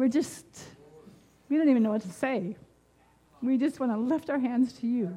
we don't even know what to say. We just want to lift our hands to you.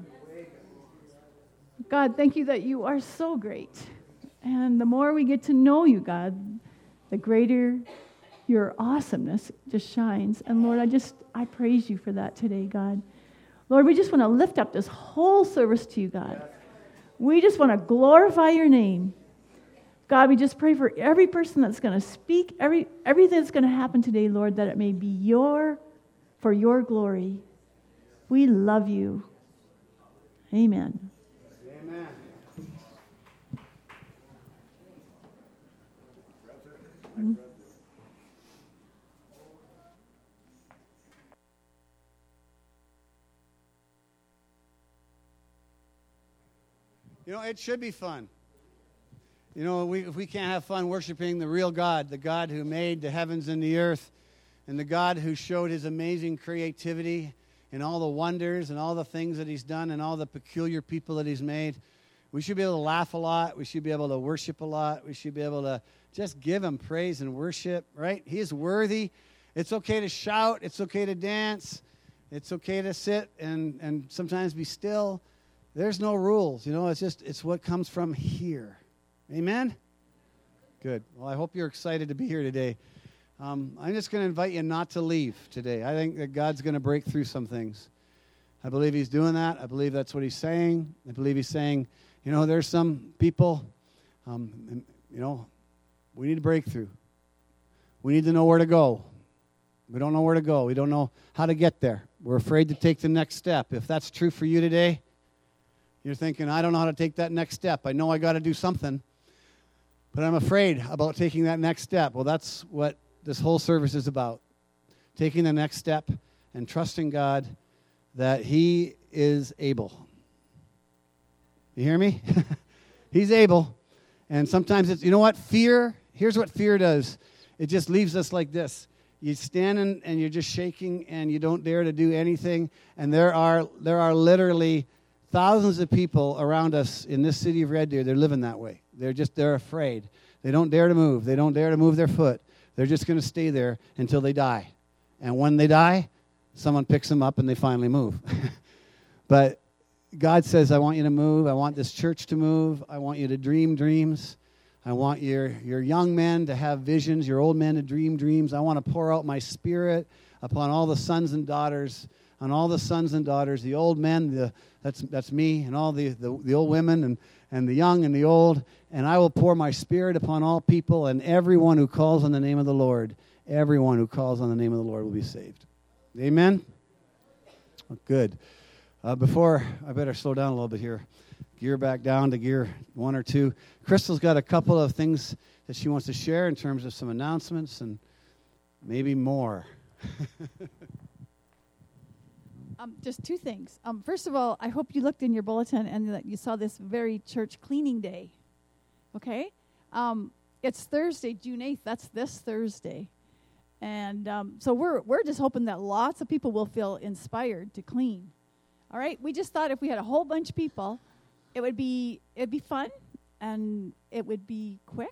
God, thank you that you are so great. And the more we get to know you, God, the greater your awesomeness just shines. And Lord, I praise you for that today, God. Lord, we just want to lift up this whole service to you, God. We just want to glorify your name. God, we just pray for every person that's going to speak, everything that's going to happen today, Lord, that it may be for your glory. We love you. Amen. Amen. Mm-hmm. You know, it should be fun. You know, if we can't have fun worshiping the real God, the God who made the heavens and the earth, and the God who showed his amazing creativity and all the wonders and all the things that he's done and all the peculiar people that he's made, we should be able to laugh a lot. We should be able to worship a lot. We should be able to just give him praise and worship, right? He is worthy. It's okay to shout. It's okay to dance. It's okay to sit and sometimes be still. There's no rules, you know. It's what comes from here. Amen? Good. Well, I hope you're excited to be here today. I'm just going to invite you not to leave today. I think that God's going to break through some things. I believe he's doing that. I believe that's what he's saying. I believe he's saying, you know, there's some people, you know, we need a breakthrough. We need to know where to go. We don't know where to go. We don't know how to get there. We're afraid to take the next step. If that's true for you today, you're thinking, I don't know how to take that next step. I know I got to do something, but I'm afraid about taking that next step. Well, that's what this whole service is about. Taking the next step and trusting God that he is able. You hear me? He's able. And sometimes it's, you know what? Fear, here's what fear does. It just leaves us like this. You stand and you're just shaking and you don't dare to do anything. And there are literally thousands of people around us in this city of Red Deer. They're living that way. They're afraid. They don't dare to move. They don't dare to move their foot. They're just going to stay there until they die. And when they die, someone picks them up and they finally move. But God says, I want you to move. I want this church to move. I want you to dream dreams. I want your young men to have visions, your old men to dream dreams. I want to pour out my spirit upon all the sons and daughters, the old men, that's me, and all the old women and the young and the old. And I will pour my spirit upon all people, and everyone who calls on the name of the Lord, everyone who calls on the name of the Lord will be saved. Amen? Well, good. Before, I better slow down a little bit here. Gear back down to gear 1 or 2. Crystal's got a couple of things that she wants to share in terms of some announcements and maybe more. Just two things. First of all, I hope you looked in your bulletin and that you saw this very church cleaning day. Okay? It's Thursday, June 8th. That's this Thursday. And so we're just hoping that lots of people will feel inspired to clean. All right? We just thought if we had a whole bunch of people, it'd be fun and it would be quicker.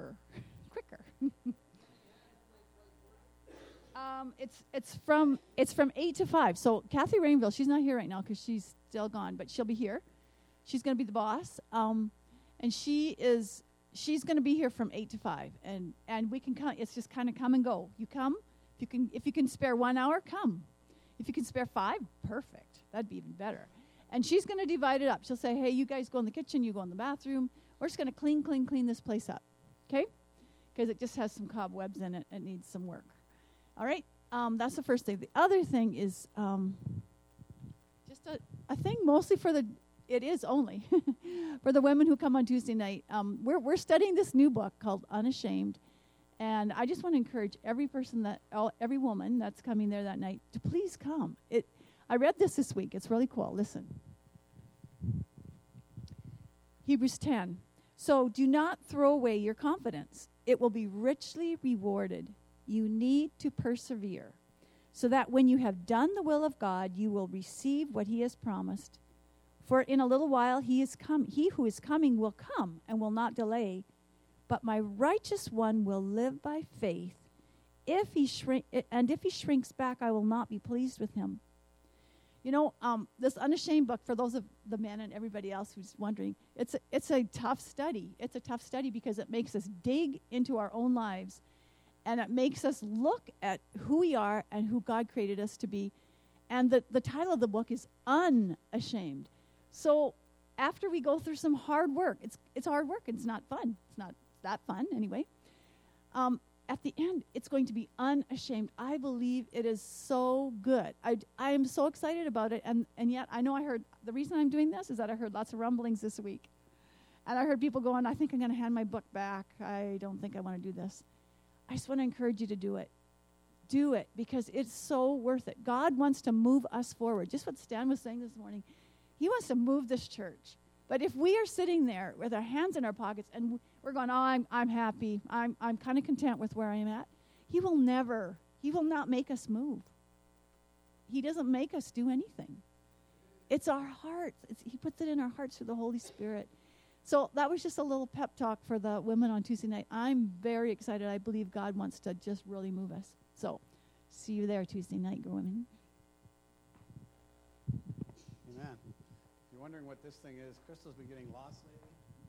It's from 8 to 5. So Kathy Rainville, she's not here right now because she's still gone, but she'll be here. She's going to be the boss, and she's going to be here from 8 to 5, and we can come. It's just kind of come and go. You come if you can spare 1 hour, come. If you can spare 5, perfect. That'd be even better. And she's going to divide it up. She'll say, hey, you guys go in the kitchen, you go in the bathroom. We're just going to clean this place up, okay? Because it just has some cobwebs in it. It needs some work. All right? That's the first thing. The other thing is just a thing mostly it is only for the women who come on Tuesday night. We're studying this new book called Unashamed. And I just want to encourage every woman that's coming there that night to please come. I read this week. It's really cool. Listen. Hebrews 10. So do not throw away your confidence. It will be richly rewarded. You need to persevere, so that when you have done the will of God, you will receive what he has promised. For in a little while he who is coming will come and will not delay. But my righteous one will live by faith. if he shrinks back, I will not be pleased with him. You know, this Unashamed book, for those of the men and everybody else who's wondering, it's a tough study. It's a tough study because it makes us dig into our own lives, and it makes us look at who we are and who God created us to be. And the title of the book is Unashamed. So after we go through some hard work, it's hard work. It's not fun. It's not that fun anyway. At the end, it's going to be unashamed. I believe it is so good. I am so excited about it. And yet I know the reason I'm doing this is that I heard lots of rumblings this week. And I heard people going, I think I'm going to hand my book back. I don't think I want to do this. I just want to encourage you to do it. Do it, because it's so worth it. God wants to move us forward. Just what Stan was saying this morning. He wants to move this church. But if we are sitting there with our hands in our pockets and we're going, oh, I'm happy, I'm kind of content with where I am at, he will not make us move. He doesn't make us do anything. It's our hearts. He puts it in our hearts through the Holy Spirit. So that was just a little pep talk for the women on Tuesday night. I'm very excited. I believe God wants to just really move us. So see you there Tuesday night, women. Amen. If you're wondering what this thing is, Crystal's been getting lost lately.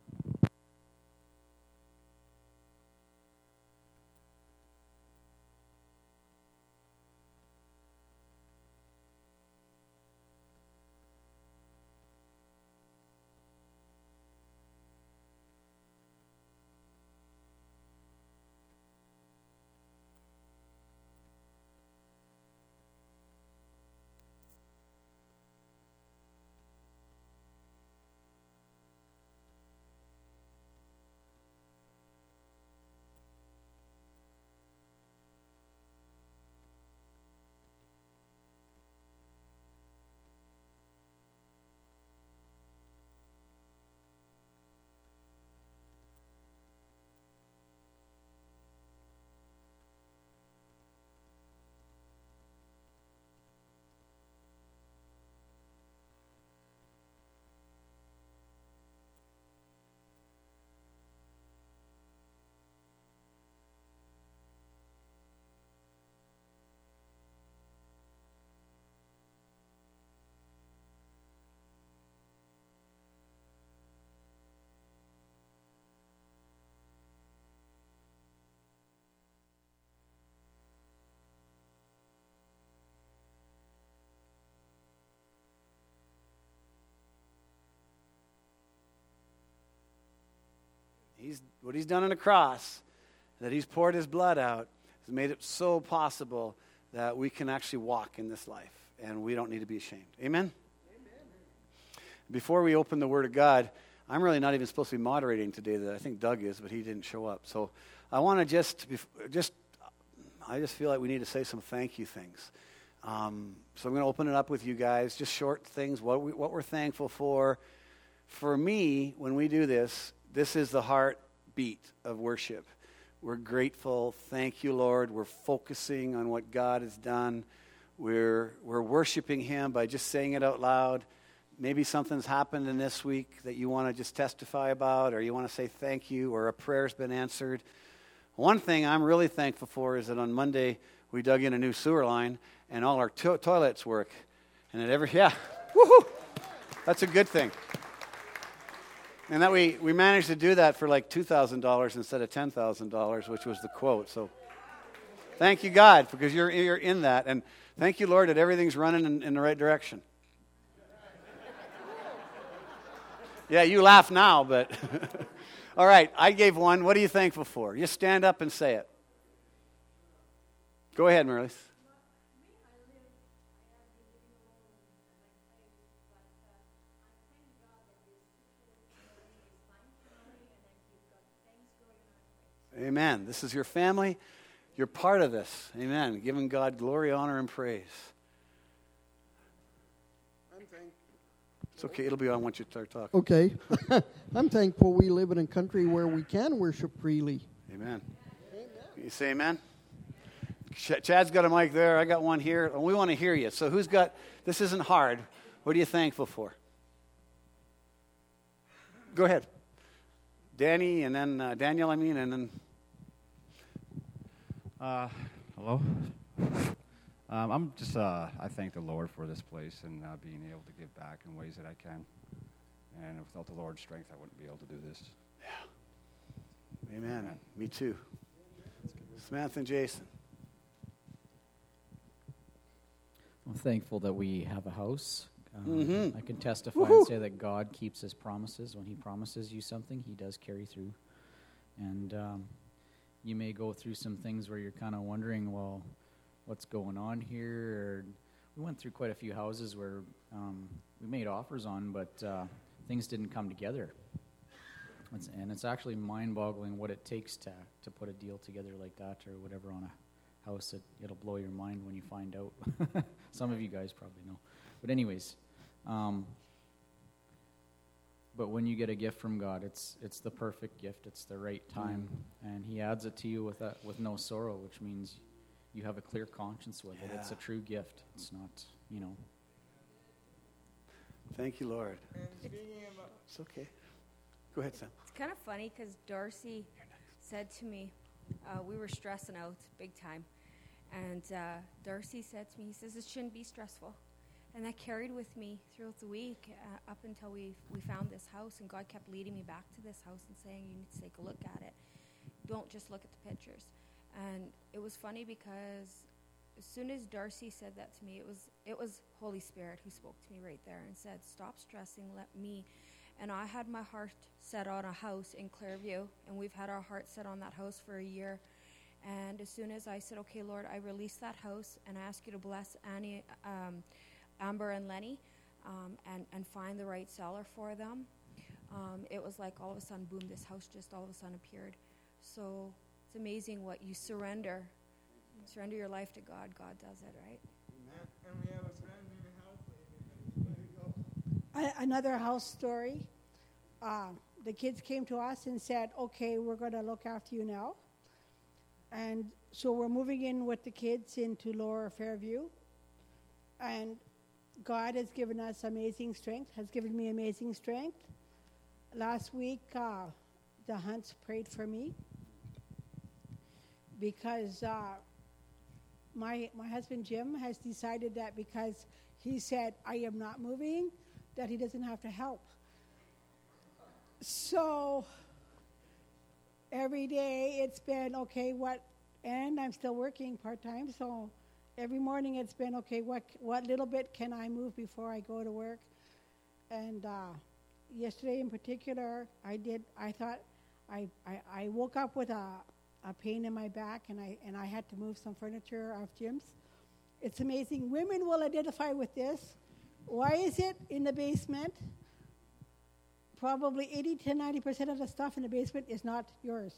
What he's done on the cross, that he's poured his blood out, has made it so possible that we can actually walk in this life, and we don't need to be ashamed. Amen? Amen. Before we open the Word of God, I'm really not even supposed to be moderating today. That I think Doug is, but he didn't show up. So I want to I just feel like we need to say some thank you things. So I'm going to open it up with you guys, just short things, what we're thankful for. For me, when we do this is the heartbeat of worship. We're grateful. Thank you, Lord. We're focusing on what God has done. We're worshiping him by just saying it out loud. Maybe something's happened in this week that you want to just testify about, or you want to say thank you, or a prayer's been answered. One thing I'm really thankful for is that on Monday we dug in a new sewer line and all our toilets work. And woohoo! That's a good thing. And that we managed to do that for like $2,000 instead of $10,000, which was the quote. So thank you, God, because you're in that. And thank you, Lord, that everything's running in the right direction. Yeah, you laugh now, but all right, I gave one. What are you thankful for? Just stand up and say it. Go ahead, Marlies. Amen. This is your family. You're part of this. Amen. Giving God glory, honor, and praise. It's okay. It'll be on once you start talking. Okay. I'm thankful we live in a country where we can worship freely. Amen. You say amen? Chad's got a mic there. I got one here. And we want to hear you. So this isn't hard. What are you thankful for? Go ahead. Danny, and then Daniel, and then... A Hello. I'm just, I thank the Lord for this place and being able to give back in ways that I can. And without the Lord's strength, I wouldn't be able to do this. Yeah. Amen. Me too. Samantha and Jason. I'm thankful that we have a house. Mm-hmm. I can testify and say that God keeps his promises. When he promises you something, he does carry through. And you may go through some things where you're kind of wondering, well, what's going on here? Or we went through quite a few houses where we made offers on, but things didn't come together. It's actually mind-boggling what it takes to put a deal together like that or whatever on a house. It'll blow your mind when you find out. Some of you guys probably know. But anyways, but when you get a gift from God, it's the perfect gift. It's the right time, and he adds it to you with no sorrow, which means you have a clear conscience with it. It's a true gift. It's not, Thank you, Lord. It's okay. Go ahead, Sam. It's kind of funny because Darcy said to me, we were stressing out big time, and Darcy said to me, he says, it shouldn't be stressful. And that carried with me throughout the week up until we found this house, and God kept leading me back to this house and saying, you need to take a look at it. Don't just look at the pictures. And it was funny because as soon as Darcy said that to me, it was Holy Spirit who spoke to me right there and said, stop stressing, let me. And I had my heart set on a house in Clairview, and we've had our heart set on that house for a year. And as soon as I said, okay, Lord, I release that house, and I ask you to bless Amber and Lenny, and find the right seller for them. It was like all of a sudden, boom, this house just all of a sudden appeared. So it's amazing what you surrender. Surrender your life to God. God does it, right? And we have a brand new house. Another house story. The kids came to us and said, okay, we're going to look after you now. And so we're moving in with the kids into Lower Fairview. And God has given us amazing strength, has given me amazing strength. Last week, the Hunts prayed for me because my husband Jim has decided that because he said, I am not moving, that he doesn't have to help. So every day it's been, okay, and I'm still working part-time, so every morning it's been, okay, what little bit can I move before I go to work? And yesterday in particular, I woke up with a pain in my back, and I had to move some furniture off Jim's. It's amazing. Women will identify with this. Why is it in the basement? Probably 80 to 90% of the stuff in the basement is not yours.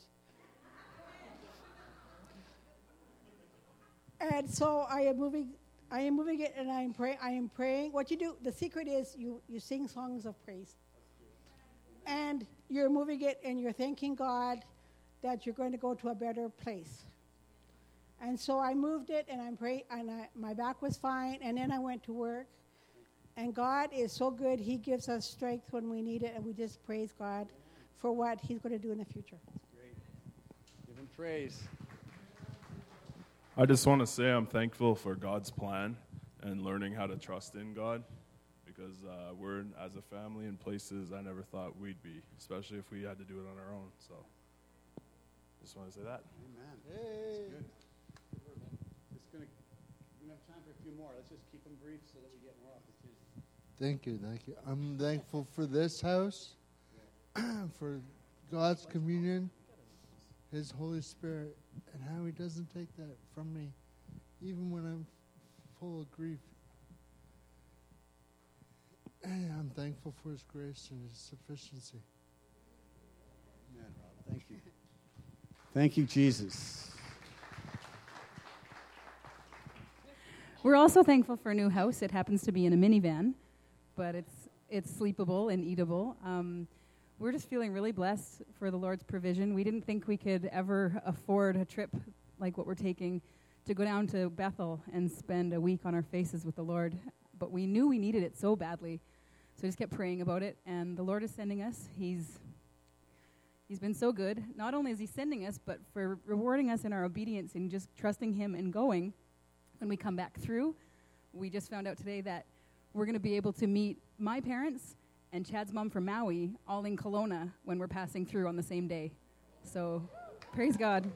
And so I am moving it, and I am praying. What you do, the secret is you sing songs of praise. And you're moving it, and you're thanking God that you're going to go to a better place. And so I moved it, and I'm praying, and my back was fine, and then I went to work. And God is so good. He gives us strength when we need it, and we just praise God for what he's going to do in the future. That's great. Give him praise. I just want to say I'm thankful for God's plan and learning how to trust in God, because we're, as a family, in places I never thought we'd be, especially if we had to do it on our own. So just want to say that. Amen. Hey. That's good. It's going to have time for a few more. Let's just keep them brief so that we get more opportunities. Thank you. I'm thankful for this house, for God's communion, his Holy Spirit, and how he doesn't take that from me, even when I'm full of grief. And I'm thankful for his grace and his sufficiency. Amen, Rob. Thank you. Thank you, Jesus. We're also thankful for a new house. It happens to be in a minivan, but it's sleepable and eatable. We're just feeling really blessed for the Lord's provision. We didn't think we could ever afford a trip like what we're taking to go down to Bethel and spend a week on our faces with the Lord, but we knew we needed it so badly, so we just kept praying about it, and the Lord is sending us. He's He's been so good. Not only is he sending us, but for rewarding us in our obedience and just trusting him and going. When we come back through, we just found out today that we're going to be able to meet my parents and Chad's mom from Maui all in Kelowna when we're passing through on the same day. So, praise God.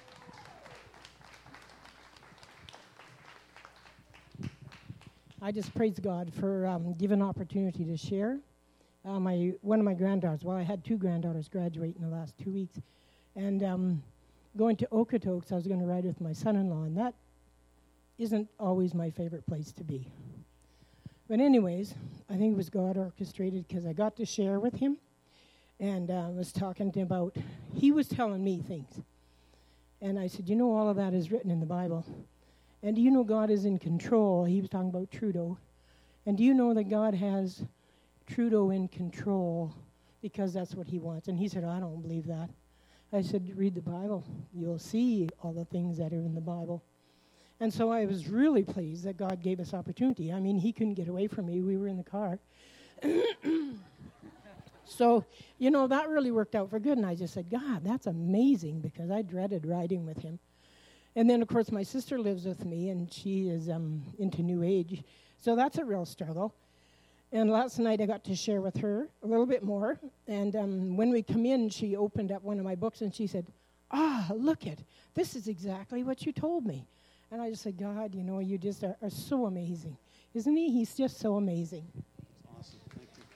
I just praise God for giving opportunity to share. One of my granddaughters, well, I had 2 granddaughters graduate in the last 2 weeks, and going to Okotoks, I was going to ride with my son-in-law, and that isn't always my favorite place to be. But anyways, I think it was God orchestrated because I got to share with him, and was talking to him about, he was telling me things. And I said, all of that is written in the Bible. And do you know God is in control? He was talking about Trudeau. And do you know that God has Trudeau in control because that's what he wants? And he said, I don't believe that. I said, read the Bible. You'll see all the things that are in the Bible. And so I was really pleased that God gave us opportunity. I mean, he couldn't get away from me. We were in the car. So, that really worked out for good. And I just said, God, that's amazing, because I dreaded riding with him. And then, of course, my sister lives with me, and she is into New Age. So that's a real struggle. And last night I got to share with her a little bit more. And when we come in, she opened up one of my books, and she said, look it. This is exactly what you told me. And I just said, God, you just are so amazing. Isn't he? He's just so amazing. That's awesome. Thank you.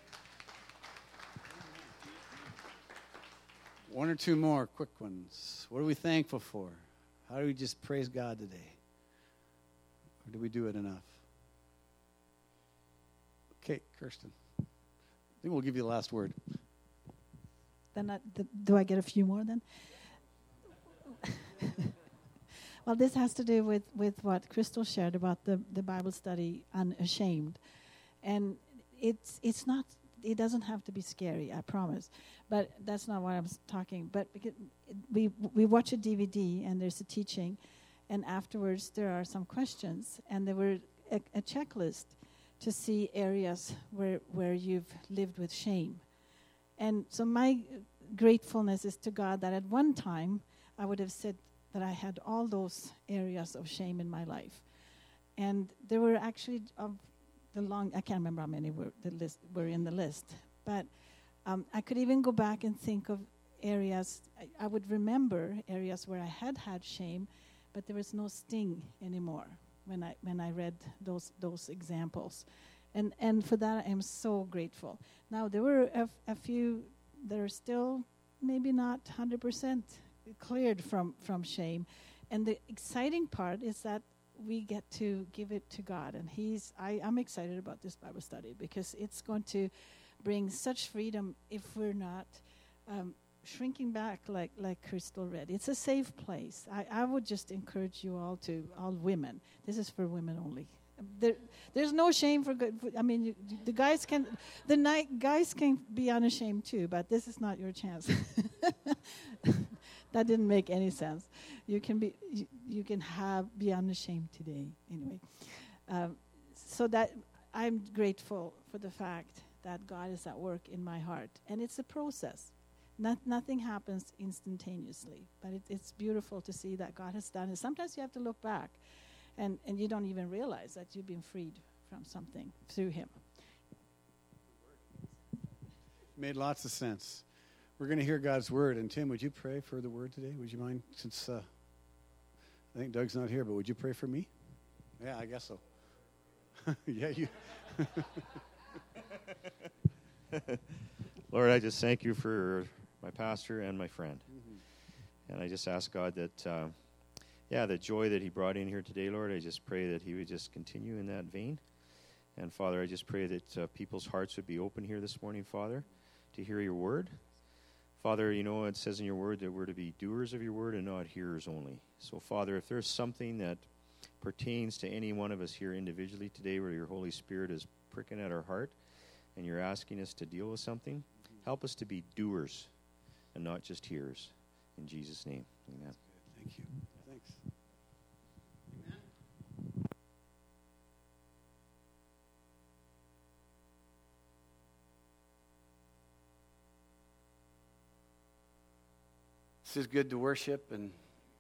One or two more quick ones. What are we thankful for? How do we just praise God today? Or do we do it enough? Okay, Kirsten. I think we'll give you the last word. Then do I get a few more then? Well, this has to do with what Crystal shared about the Bible study, Unashamed. And it's not, it doesn't have to be scary, I promise. But that's not what I'm talking. But because we watch a DVD and there's a teaching, and afterwards there are some questions, and there were a checklist to see areas where you've lived with shame. And so my gratefulness is to God that at one time I would have said that I had all those areas of shame in my life. And there were actually I can't remember how many were in the list, but I could even go back and think of areas. I would remember areas where I had shame, but there was no sting anymore when I read those examples, and for that I am so grateful. Now there were a few that are still maybe not 100% cleared from shame, and the exciting part is that we get to give it to God, and I'm excited about this Bible study because it's going to bring such freedom if we're not shrinking back like Crystal read. It's a safe place. I would just encourage you all women. This is for women only. There's no shame for good. I mean, the guys can be unashamed too, but this is not your chance. That didn't make any sense. You can be unashamed today. Anyway, so that I'm grateful for the fact that God is at work in my heart, and it's a process. Nothing happens instantaneously, but it's beautiful to see that God has done it. Sometimes you have to look back, and you don't even realize that you've been freed from something through Him. Made lots of sense. We're going to hear God's word. And Tim, would you pray for the word today? Would you mind? Since I think Doug's not here, but would you pray for me? Yeah, I guess so. Yeah, you. Lord, I just thank you for my pastor and my friend. Mm-hmm. And I just ask God that, the joy that he brought in here today, Lord, I just pray that he would just continue in that vein. And, Father, I just pray that people's hearts would be open here this morning, Father, to hear your word. Father, it says in your word that we're to be doers of your word and not hearers only. So, Father, if there's something that pertains to any one of us here individually today where your Holy Spirit is pricking at our heart and you're asking us to deal with something, help us to be doers and not just hearers. In Jesus' name, amen. Thank you. Thanks. It's just good to worship and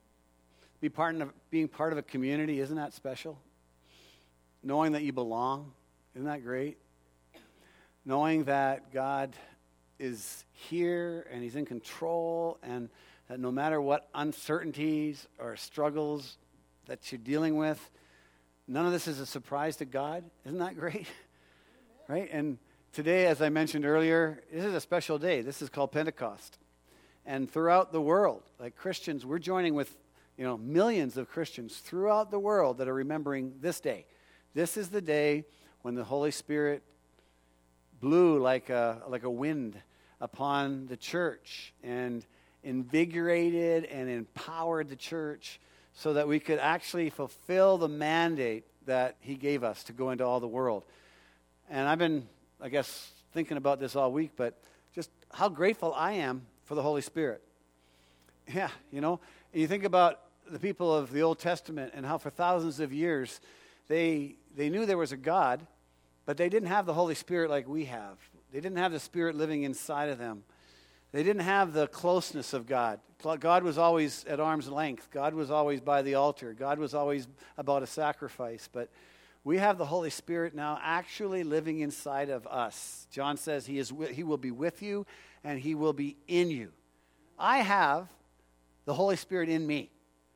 being part of a community. Isn't that special? Knowing that you belong. Isn't that great? Knowing that God is here and he's in control, and that no matter what uncertainties or struggles that you're dealing with, none of this is a surprise to God. Isn't that great? Right? And today, as I mentioned earlier, this is a special day. This is called Pentecost. And throughout the world, like Christians, we're joining with millions of Christians throughout the world that are remembering this day. This is the day when the Holy Spirit blew like a wind upon the church and invigorated and empowered the church so that we could actually fulfill the mandate that he gave us to go into all the world. And I've been, thinking about this all week, but just how grateful I am for the Holy Spirit. Yeah, and you think about the people of the Old Testament and how for thousands of years they knew there was a God, but they didn't have the Holy Spirit like we have. They didn't have the Spirit living inside of them. They didn't have the closeness of God. God was always at arm's length. God was always by the altar. God was always about a sacrifice. But we have the Holy Spirit now actually living inside of us. John says he will be with you and he will be in you. I have the Holy Spirit in me.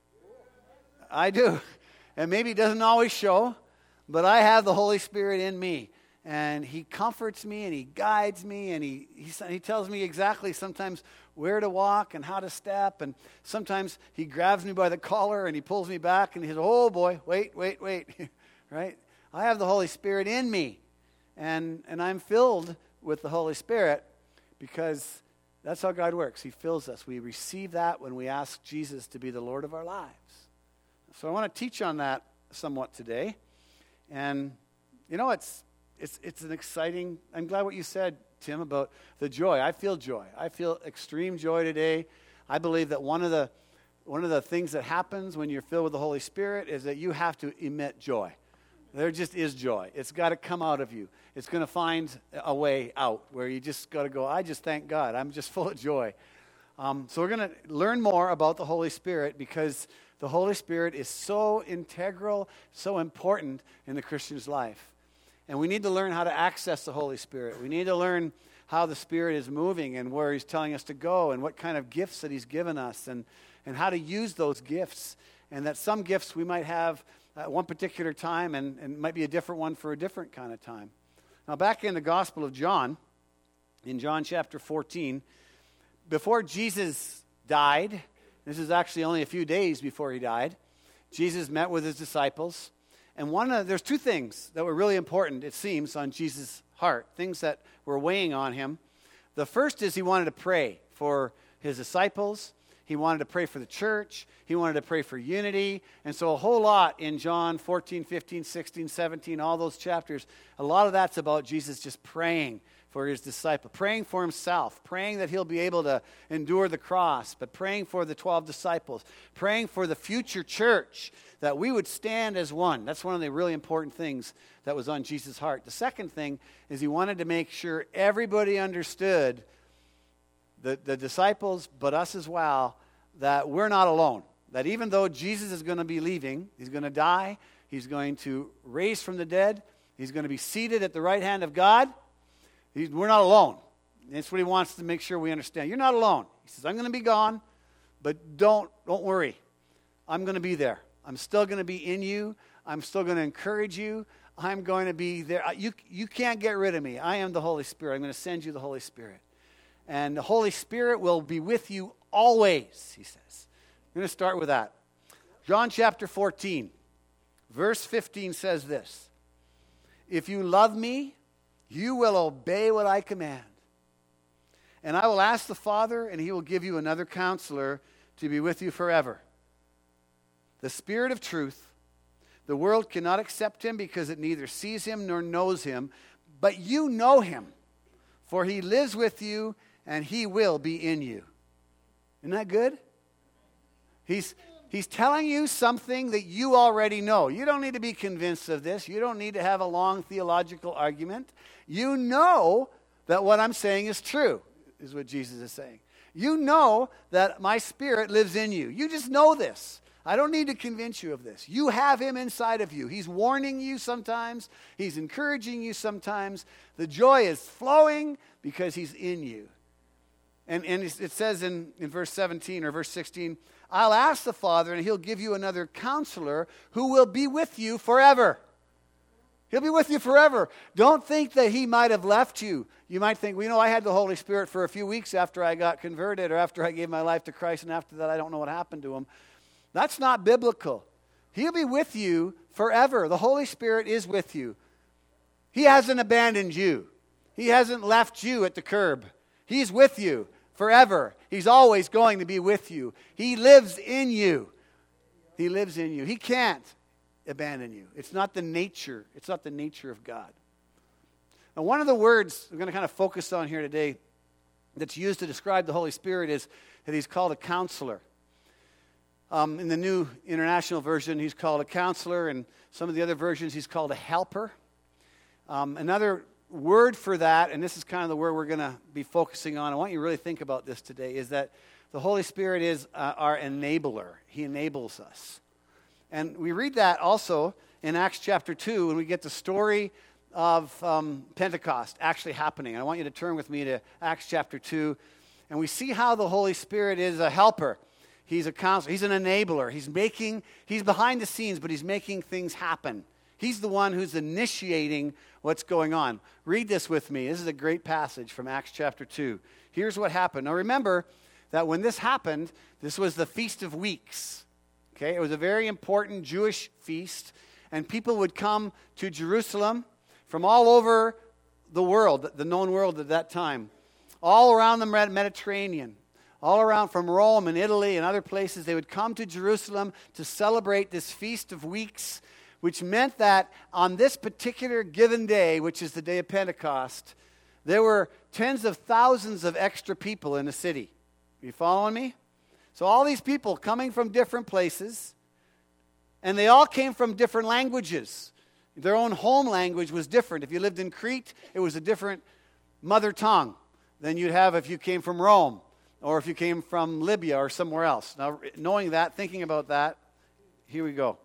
I do. And maybe it doesn't always show, but I have the Holy Spirit in me. And he comforts me and he guides me and he tells me exactly sometimes where to walk and how to step. And sometimes he grabs me by the collar and he pulls me back and he says, oh boy, wait. Right? I have the Holy Spirit in me. And I'm filled with the Holy Spirit because that's how God works. He fills us. We receive that when we ask Jesus to be the Lord of our lives. So I want to teach on that somewhat today. And, it's an exciting, I'm glad what you said, Tim, about the joy. I feel joy. I feel extreme joy today. I believe that one of the things that happens when you're filled with the Holy Spirit is that you have to emit joy. There just is joy. It's got to come out of you. It's going to find a way out where you just got to go, I just thank God. I'm just full of joy. So we're going to learn more about the Holy Spirit because the Holy Spirit is so integral, so important in the Christian's life. And we need to learn how to access the Holy Spirit. We need to learn how the Spirit is moving and where he's telling us to go and what kind of gifts that he's given us and how to use those gifts. And that some gifts we might have at one particular time and might be a different one for a different kind of time. Now back in the Gospel of John, in John chapter 14, before Jesus died, this is actually only a few days before he died, Jesus met with his disciples. And there's two things that were really important, it seems, on Jesus' heart, things that were weighing on him. The first is he wanted to pray for his disciples. He wanted to pray for the church. He wanted to pray for unity. And so a whole lot in John 14, 15, 16, 17, all those chapters, a lot of that's about Jesus just praying for his disciple, praying for himself, praying that he'll be able to endure the cross, but praying for the 12 disciples, praying for the future church, that we would stand as one. That's one of the really important things that was on Jesus' heart. The second thing is he wanted to make sure everybody understood, the disciples, but us as well, that we're not alone. That even though Jesus is going to be leaving, he's going to die, he's going to raise from the dead, he's going to be seated at the right hand of God, we're not alone. That's what he wants to make sure we understand. You're not alone. He says, I'm going to be gone, but don't worry. I'm going to be there. I'm still going to be in you. I'm still going to encourage you. I'm going to be there. You can't get rid of me. I am the Holy Spirit. I'm going to send you the Holy Spirit. And the Holy Spirit will be with you always, he says. I'm going to start with that. John chapter 14, verse 15 says this. If you love me, you will obey what I command. And I will ask the Father, and he will give you another counselor to be with you forever. The Spirit of truth. The world cannot accept him because it neither sees him nor knows him. But you know him, for he lives with you, and he will be in you. Isn't that good? He's telling you something that you already know. You don't need to be convinced of this. You don't need to have a long theological argument. You know that what I'm saying is true, is what Jesus is saying. You know that my Spirit lives in you. You just know this. I don't need to convince you of this. You have him inside of you. He's warning you sometimes. He's encouraging you sometimes. The joy is flowing because he's in you. And it says in verse 17 or verse 16, I'll ask the Father, and he'll give you another counselor who will be with you forever. He'll be with you forever. Don't think that he might have left you. You might think, well, I had the Holy Spirit for a few weeks after I got converted or after I gave my life to Christ, and after that I don't know what happened to him. That's not biblical. He'll be with you forever. The Holy Spirit is with you. He hasn't abandoned you. He hasn't left you at the curb. He's with you forever. He's always going to be with you. He lives in you. He lives in you. He can't abandon you. It's not the nature. It's not the nature of God. Now, one of the words we're going to kind of focus on here today that's used to describe the Holy Spirit is that he's called a counselor. In the New International Version, he's called a counselor, and some of the other versions, he's called a helper. Another word for that, and this is kind of the word we're going to be focusing on, I want you to really think about this today, is that the Holy Spirit is our enabler. He enables us. And we read that also in Acts chapter 2 when we get the story of Pentecost actually happening. I want you to turn with me to Acts chapter 2, and we see how the Holy Spirit is a helper. He's a counselor. He's an enabler. He's behind the scenes, but he's making things happen. He's the one who's initiating what's going on. Read this with me. This is a great passage from Acts chapter 2. Here's what happened. Now remember that when this happened, this was the Feast of Weeks. Okay, it was a very important Jewish feast, and people would come to Jerusalem from all over the world, the known world at that time, all around the Mediterranean. All around from Rome and Italy and other places, they would come to Jerusalem to celebrate this Feast of Weeks, which meant that on this particular given day, which is the day of Pentecost, there were tens of thousands of extra people in the city. Are you following me? So all these people coming from different places, and they all came from different languages. Their own home language was different. If you lived in Crete, it was a different mother tongue than you'd have if you came from Rome, or if you came from Libya or somewhere else. Now, knowing that, thinking about that, here we go.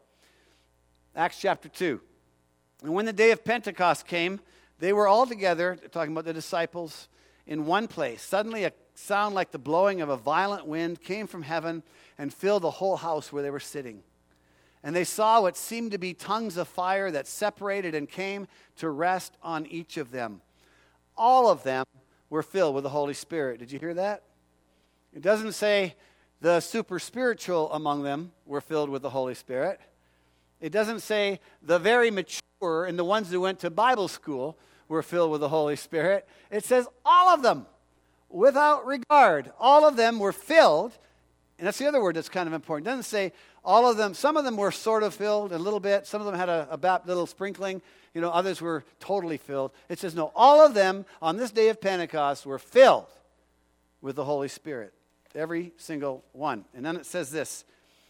Acts chapter 2. And when the day of Pentecost came, they were all together, talking about the disciples, in one place. Suddenly a sound like the blowing of a violent wind came from heaven and filled the whole house where they were sitting. And they saw what seemed to be tongues of fire that separated and came to rest on each of them. All of them were filled with the Holy Spirit. Did you hear that? It doesn't say the super spiritual among them were filled with the Holy Spirit. It doesn't say the very mature and the ones who went to Bible school were filled with the Holy Spirit. It says all of them, without regard. All of them were filled. And that's the other word that's kind of important. It doesn't say all of them. Some of them were sort of filled a little bit. Some of them had a little sprinkling. Others were totally filled. It says no, all of them on this day of Pentecost were filled with the Holy Spirit. Every single one. And then it says this.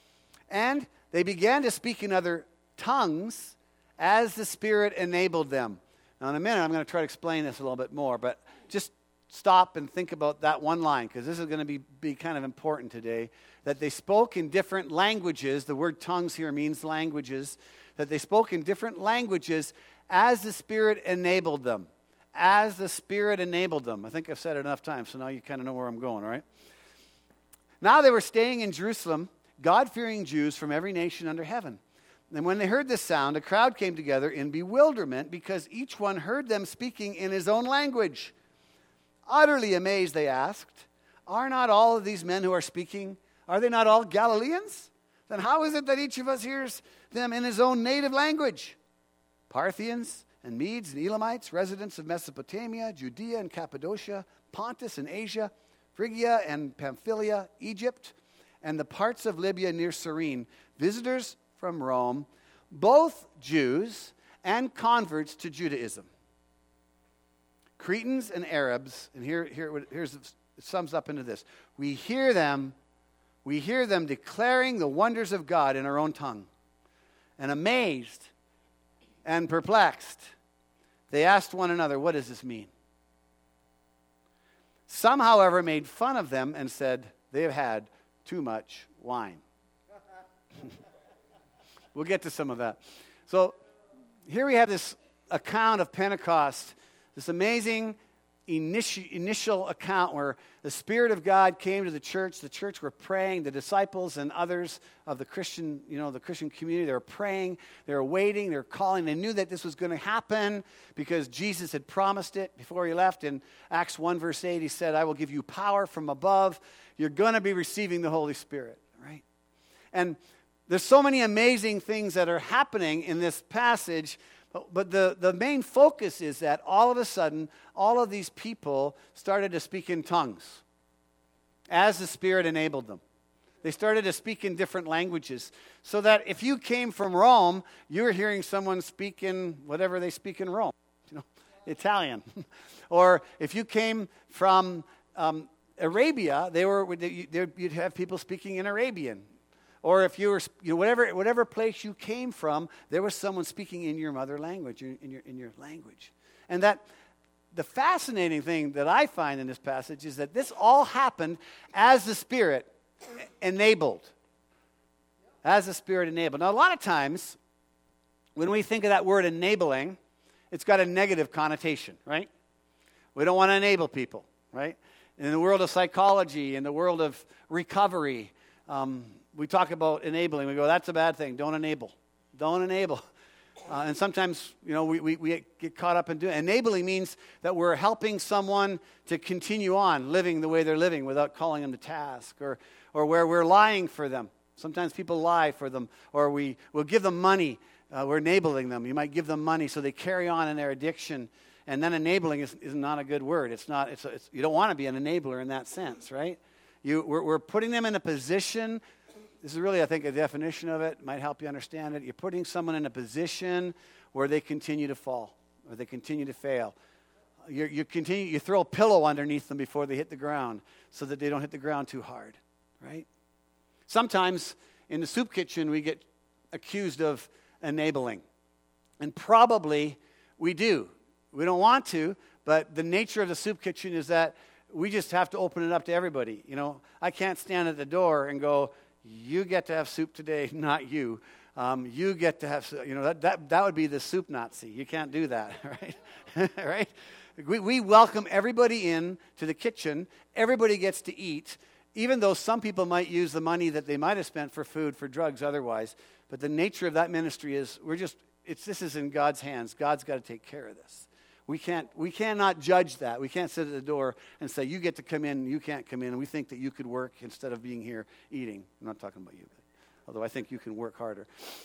And they began to speak in other tongues as the Spirit enabled them. Now in a minute I'm going to try to explain this a little bit more, but just stop and think about that one line, because this is going to be kind of important today. That they spoke in different languages. The word tongues here means languages. That they spoke in different languages as the Spirit enabled them. As the Spirit enabled them. I think I've said it enough times, so now you kind of know where I'm going, all right? Now they were staying in Jerusalem, God-fearing Jews from every nation under heaven. And when they heard this sound, a crowd came together in bewilderment because each one heard them speaking in his own language. Utterly amazed, they asked, are not all of these men who are speaking, are they not all Galileans? Then how is it that each of us hears them in his own native language? Parthians and Medes and Elamites, residents of Mesopotamia, Judea and Cappadocia, Pontus and Asia, Phrygia and Pamphylia, Egypt, and the parts of Libya near Cyrene, visitors from Rome, both Jews and converts to Judaism. Cretans and Arabs, and here's it sums up into this. We hear them declaring the wonders of God in our own tongue. And amazed and perplexed, they asked one another, what does this mean? Some, however, made fun of them and said, they have had too much wine. We'll get to some of that. So here we have this account of Pentecost, this amazing initial account where the Spirit of God came to the church were praying, the disciples and others of the Christian, the Christian community, they were praying, they were waiting, they were calling, they knew that this was going to happen because Jesus had promised it before he left. In Acts 1 verse 8, he said, I will give you power from above. You're going to be receiving the Holy Spirit, right? And there's so many amazing things that are happening in this passage. But the main focus is that all of a sudden, all of these people started to speak in tongues as the Spirit enabled them. They started to speak in different languages. So that if you came from Rome, you were hearing someone speak in whatever they speak in Rome, Italian. Or if you came from Arabia, you'd have people speaking in Arabian. Or if you were, whatever place you came from, there was someone speaking in your mother language, in your language. And that the fascinating thing that I find in this passage is that this all happened as the Spirit enabled. As the Spirit enabled. Now, a lot of times, when we think of that word enabling, it's got a negative connotation, right? We don't want to enable people, right? In the world of psychology, in the world of recovery, we talk about enabling. We go, that's a bad thing. Don't enable. Don't enable. And sometimes, we get caught up in doing it. Enabling means that we're helping someone to continue on living the way they're living without calling them to task, or where we're lying for them. Sometimes people lie for them, or we'll give them money. We're enabling them. You might give them money so they carry on in their addiction. And then enabling is not a good word. You don't want to be an enabler in that sense, right? We're putting them in a position. This is really, I think, a definition of it. Might help you understand it. You're putting someone in a position where they continue to fall, or they continue to fail. You throw a pillow underneath them before they hit the ground so that they don't hit the ground too hard, right? Sometimes in the soup kitchen we get accused of enabling. And probably we do. We don't want to, but the nature of the soup kitchen is that we just have to open it up to everybody. I can't stand at the door and go, you get to have soup today, not you. You get to have, that would be the soup Nazi. You can't do that, right? Right? We welcome everybody in to the kitchen. Everybody gets to eat, even though some people might use the money that they might have spent for food, for drugs, otherwise. But the nature of that ministry is this is in God's hands. God's got to take care of this. We cannot judge that. We can't sit at the door and say, you get to come in, you can't come in, and we think that you could work instead of being here eating. I'm not talking about you, although I think you can work harder.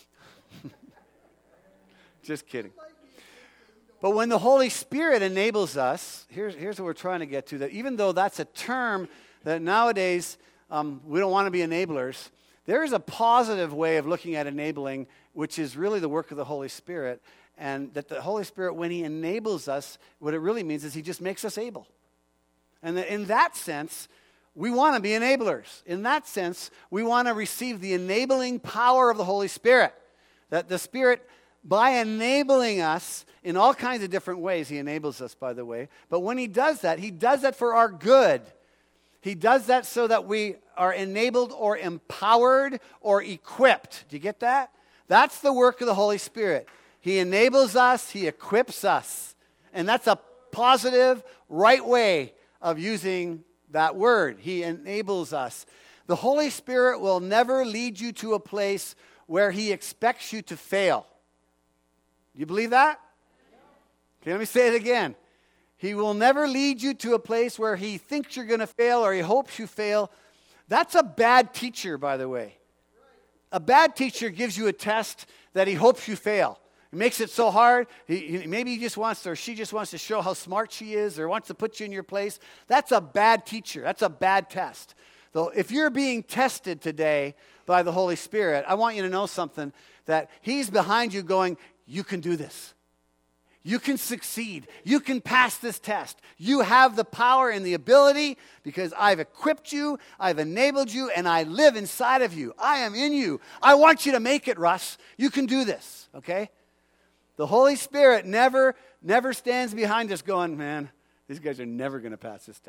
Just kidding. But when the Holy Spirit enables us, here's what we're trying to get to, that even though that's a term that nowadays we don't want to be enablers, there is a positive way of looking at enabling, which is really the work of the Holy Spirit. And that the Holy Spirit, when he enables us, what it really means is he just makes us able. And in that sense, we want to be enablers. In that sense, we want to receive the enabling power of the Holy Spirit. That the Spirit, by enabling us in all kinds of different ways, he enables us, by the way. But when he does that for our good. He does that so that we are enabled or empowered or equipped. Do you get that? That's the work of the Holy Spirit. He enables us, he equips us. And that's a positive, right way of using that word. He enables us. The Holy Spirit will never lead you to a place where he expects you to fail. Do you believe that? Okay, let me say it again. He will never lead you to a place where he thinks you're going to fail or he hopes you fail. That's a bad teacher, by the way. A bad teacher gives you a test that he hopes you fail. It makes it so hard. Maybe he just wants to, or she just wants to show how smart she is, or wants to put you in your place. That's a bad teacher. That's a bad test. So if you're being tested today by the Holy Spirit, I want you to know something, that he's behind you going, you can do this. You can succeed. You can pass this test. You have the power and the ability because I've equipped you, I've enabled you, and I live inside of you. I am in you. I want you to make it, Russ. You can do this, okay? The Holy Spirit never stands behind us going, man, these guys are never going to pass this test.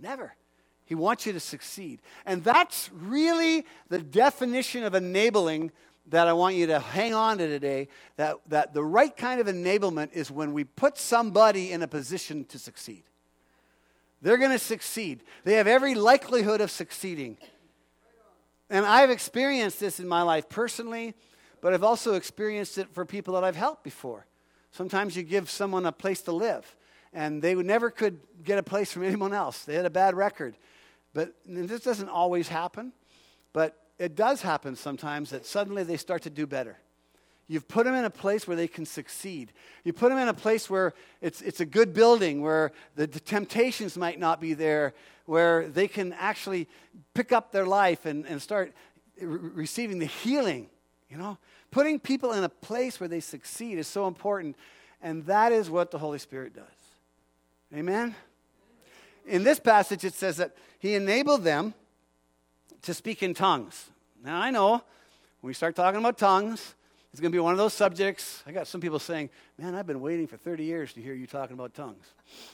Never. He wants you to succeed. And that's really the definition of enabling that I want you to hang on to today, that the right kind of enablement is when we put somebody in a position to succeed. They're going to succeed. They have every likelihood of succeeding. And I've experienced this in my life personally, but I've also experienced it for people that I've helped before. Sometimes you give someone a place to live, and they never could get a place from anyone else. They had a bad record. But this doesn't always happen, but it does happen sometimes that suddenly they start to do better. You've put them in a place where they can succeed. You put them in a place where it's a good building, where the temptations might not be there, where they can actually pick up their life and start receiving the healing, you know. Putting people in a place where they succeed is so important, and that is what the Holy Spirit does. Amen? In this passage, it says that he enabled them to speak in tongues. Now, I know when we start talking about tongues, it's going to be one of those subjects. I got some people saying, man, I've been waiting for 30 years to hear you talking about tongues.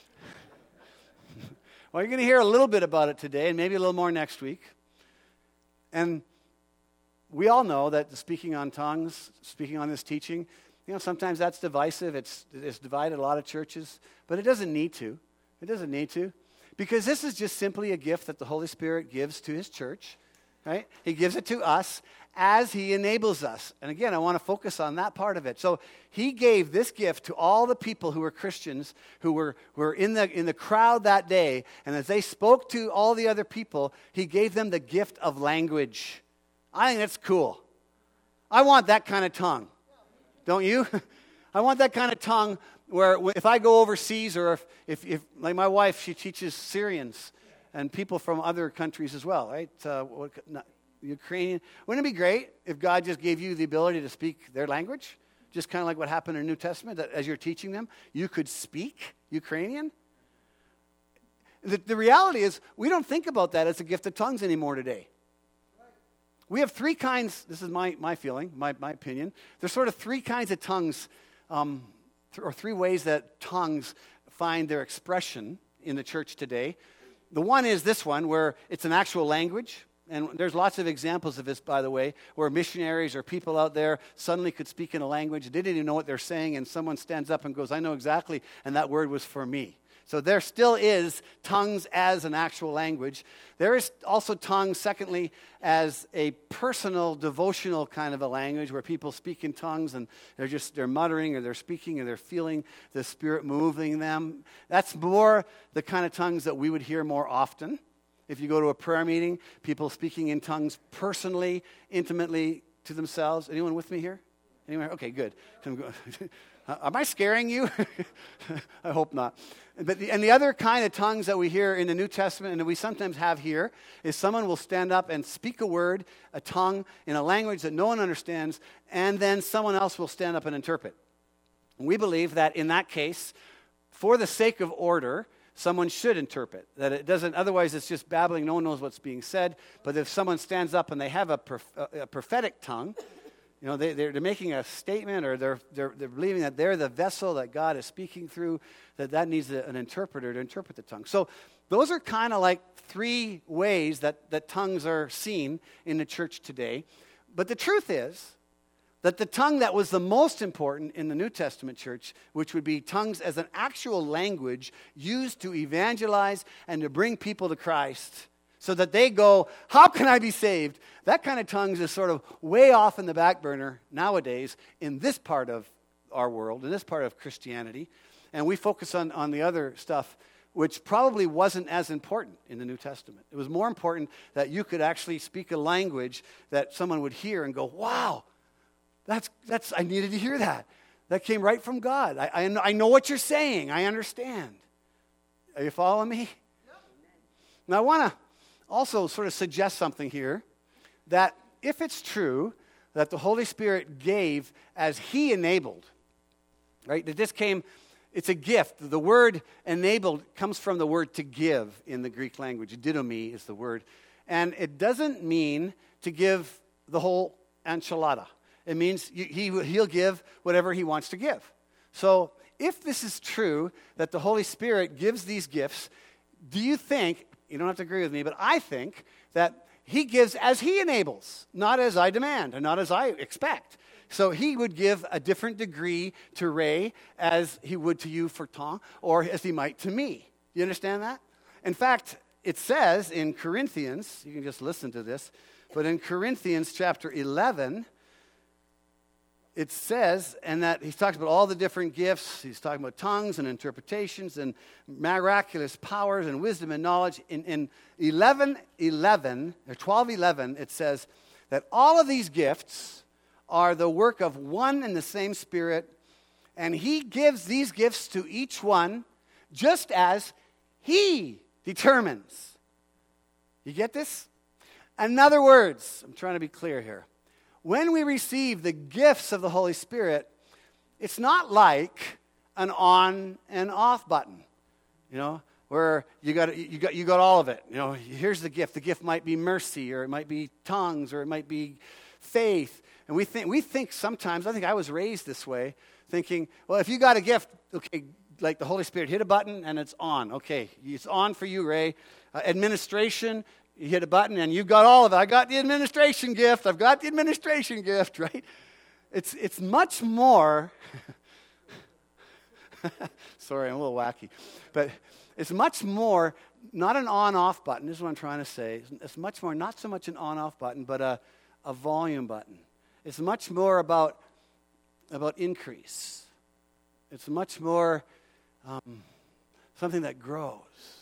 Well, you're going to hear a little bit about it today and maybe a little more next week. And we all know that speaking on tongues, speaking on this teaching, you know, sometimes that's divisive. It's divided a lot of churches, but it doesn't need to. It doesn't need to. Because this is just simply a gift that the Holy Spirit gives to his church, right? He gives it to us as he enables us. And again, I want to focus on that part of it. So he gave this gift to all the people who were Christians, who were in the crowd that day. And as they spoke to all the other people, he gave them the gift of language. I think that's cool. I want that kind of tongue. Don't you? I want that kind of tongue where if I go overseas, or if like my wife, she teaches Syrians and people from other countries as well, right? Ukrainian. Wouldn't it be great if God just gave you the ability to speak their language? Just kind of like what happened in the New Testament, that as you're teaching them, you could speak Ukrainian? The reality is, we don't think about that as a gift of tongues anymore today. We have three kinds, this is my feeling, my opinion. There's sort of three kinds of tongues, or three ways that tongues find their expression in the church today. The one is this one, where it's an actual language. And there's lots of examples of this, by the way, where missionaries or people out there suddenly could speak in a language, they didn't even know what they're saying, and someone stands up and goes, I know exactly, and that word was for me. So there still is tongues as an actual language. There is also tongues, secondly, as a personal, devotional kind of a language where people speak in tongues and they're muttering or they're speaking or they're feeling the Spirit moving them. That's more the kind of tongues that we would hear more often. If you go to a prayer meeting, people speaking in tongues personally, intimately to themselves. Anyone with me here? Anyone? Okay, good. Am I scaring you? I hope not. But the other kind of tongues that we hear in the New Testament and that we sometimes have here is someone will stand up and speak a word, a tongue, in a language that no one understands, and then someone else will stand up and interpret. We believe that in that case, for the sake of order, someone should interpret. That it doesn't, otherwise it's just babbling, no one knows what's being said. But if someone stands up and they have a prophetic tongue, you know, they're making a statement, or they're believing that they're the vessel that God is speaking through, that needs an interpreter to interpret the tongue. So those are kind of like three ways that tongues are seen in the church today. But the truth is that the tongue that was the most important in the New Testament church, which would be tongues as an actual language used to evangelize and to bring people to Christ, so that they go, how can I be saved? That kind of tongues is sort of way off in the back burner nowadays in this part of our world, in this part of Christianity. And we focus on the other stuff, which probably wasn't as important in the New Testament. It was more important that you could actually speak a language that someone would hear and go, wow, that's I needed to hear that. That came right from God. I know what you're saying. I understand. Are you following me? Now I want to also sort of suggest something here, that if it's true that the Holy Spirit gave as he enabled, right, that this came, it's a gift. The word enabled comes from the word to give in the Greek language. Didomi is the word. And it doesn't mean to give the whole enchilada. It means he'll give whatever he wants to give. So if this is true, that the Holy Spirit gives these gifts, do you think you don't have to agree with me, but I think that he gives as he enables, not as I demand, and not as I expect. So he would give a different degree to Ray as he would to you for Tom, or as he might to me. You understand that? In fact, it says in Corinthians, you can just listen to this, but in Corinthians chapter 11, it says, and that he's talking about all the different gifts. He's talking about tongues and interpretations and miraculous powers and wisdom and knowledge. In 12:11, it says that all of these gifts are the work of one and the same Spirit, and he gives these gifts to each one just as he determines. You get this? In other words, I'm trying to be clear here. When we receive the gifts of the Holy Spirit, it's not like an on and off button, where you got all of it. Here's the gift. The gift might be mercy, or it might be tongues, or it might be faith. And we think sometimes, I think I was raised this way, thinking, well, if you got a gift, okay, like the Holy Spirit, hit a button and it's on. Okay, it's on for you, Ray. Administration, you hit a button and you got all of it. I got the administration gift. I've got the administration gift, right? It's much more, sorry, I'm a little wacky, but it's much more, not an on-off button, this is what I'm trying to say. It's much more, not so much an on-off button, but a volume button. It's much more about increase. It's much more something that grows.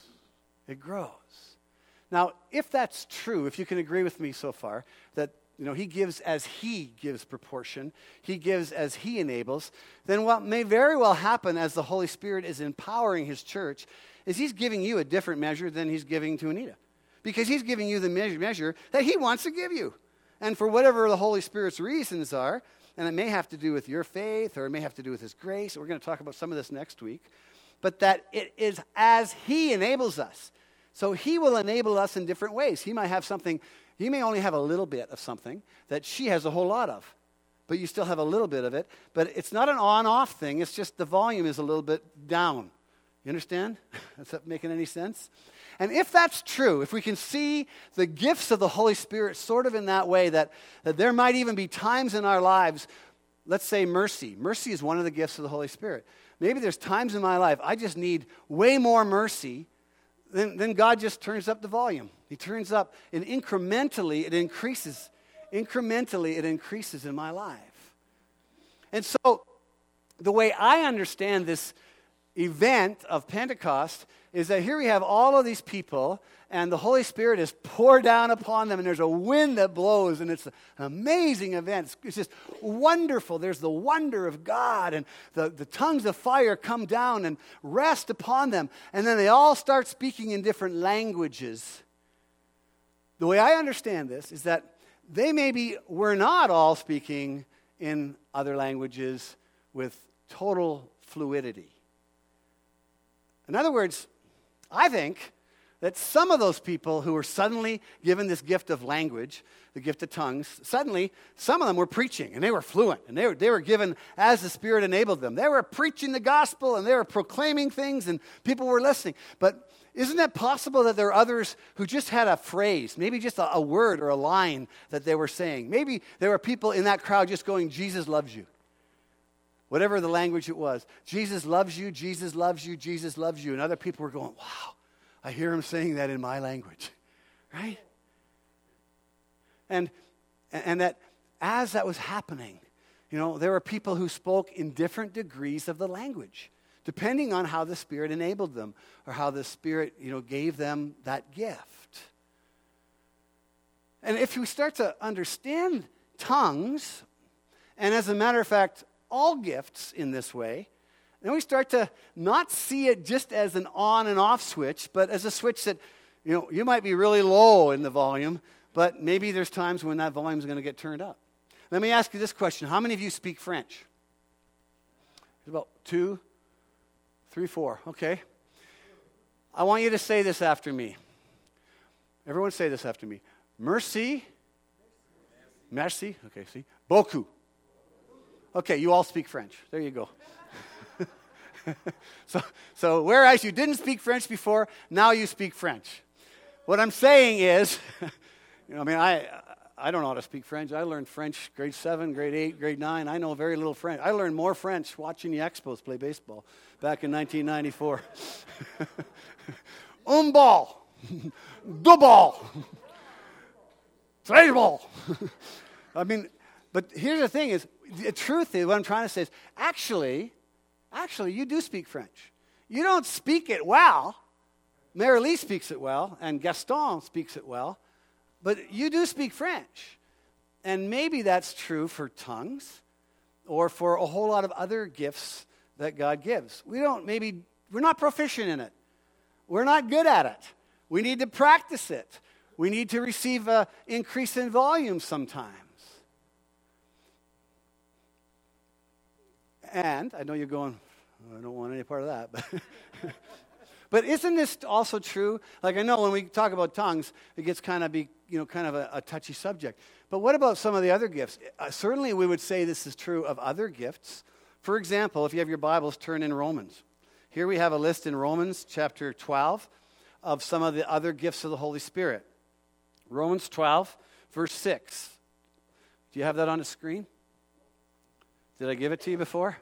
It grows. Now, if that's true, if you can agree with me so far, that he gives as he gives proportion, he gives as he enables, then what may very well happen as the Holy Spirit is empowering his church is he's giving you a different measure than he's giving to Anita. Because he's giving you the measure that he wants to give you. And for whatever the Holy Spirit's reasons are, and it may have to do with your faith, or it may have to do with his grace, we're going to talk about some of this next week, but that it is as he enables us. So he will enable us in different ways. He might have something, he may only have a little bit of something that she has a whole lot of, but you still have a little bit of it. But it's not an on-off thing, it's just the volume is a little bit down. You understand? Is that making any sense? And if that's true, if we can see the gifts of the Holy Spirit sort of in that way, that there might even be times in our lives, let's say mercy. Mercy is one of the gifts of the Holy Spirit. Maybe there's times in my life I just need way more mercy. Then God just turns up the volume. He turns up, and incrementally it increases. Incrementally it increases in my life. And so the way I understand this event of Pentecost is that here we have all of these people, and the Holy Spirit is poured down upon them, and there's a wind that blows, and it's an amazing event. It's just wonderful. There's the wonder of God, and the tongues of fire come down and rest upon them, and then they all start speaking in different languages. The way I understand this is that they maybe were not all speaking in other languages with total fluidity. In other words, I think that some of those people who were suddenly given this gift of language, the gift of tongues, suddenly some of them were preaching, and they were fluent, and they were given as the Spirit enabled them. They were preaching the gospel, and they were proclaiming things, and people were listening. But isn't it possible that there are others who just had a phrase, maybe just a word or a line that they were saying? Maybe there were people in that crowd just going, Jesus loves you. Whatever the language it was. Jesus loves you, Jesus loves you, Jesus loves you. And other people were going, wow, I hear him saying that in my language. Right? And that as that was happening, there were people who spoke in different degrees of the language, depending on how the Spirit enabled them or how the Spirit, gave them that gift. And if we start to understand tongues, and as a matter of fact, all gifts in this way, then we start to not see it just as an on and off switch, but as a switch that, you might be really low in the volume, but maybe there's times when that volume is going to get turned up. Let me ask you this question. How many of you speak French? There's about 2, 3, 4. Okay. I want you to say this after me. Everyone say this after me. Merci. Merci. Okay, see. Beaucoup. Okay, you all speak French. There you go. So whereas you didn't speak French before, now you speak French. What I'm saying is, I don't know how to speak French. I learned French grade 7, grade 8, grade 9. I know very little French. I learned more French watching the Expos play baseball back in 1994. Un ball. Deux ball. Tres ball. But here's the thing is, the truth is, what I'm trying to say is, actually, you do speak French. You don't speak it well. Marilee speaks it well, and Gaston speaks it well. But you do speak French. And maybe that's true for tongues or for a whole lot of other gifts that God gives. We're not proficient in it. We're not good at it. We need to practice it. We need to receive an increase in volume sometimes. And I know you're going, I don't want any part of that. But isn't this also true? Like, I know when we talk about tongues, it gets kind of a touchy subject. But what about some of the other gifts? Certainly we would say this is true of other gifts. For example, if you have your Bibles, turn in Romans. Here we have a list in Romans chapter 12 of some of the other gifts of the Holy Spirit. Romans 12, verse 6. Do you have that on the screen? Did I give it to you before?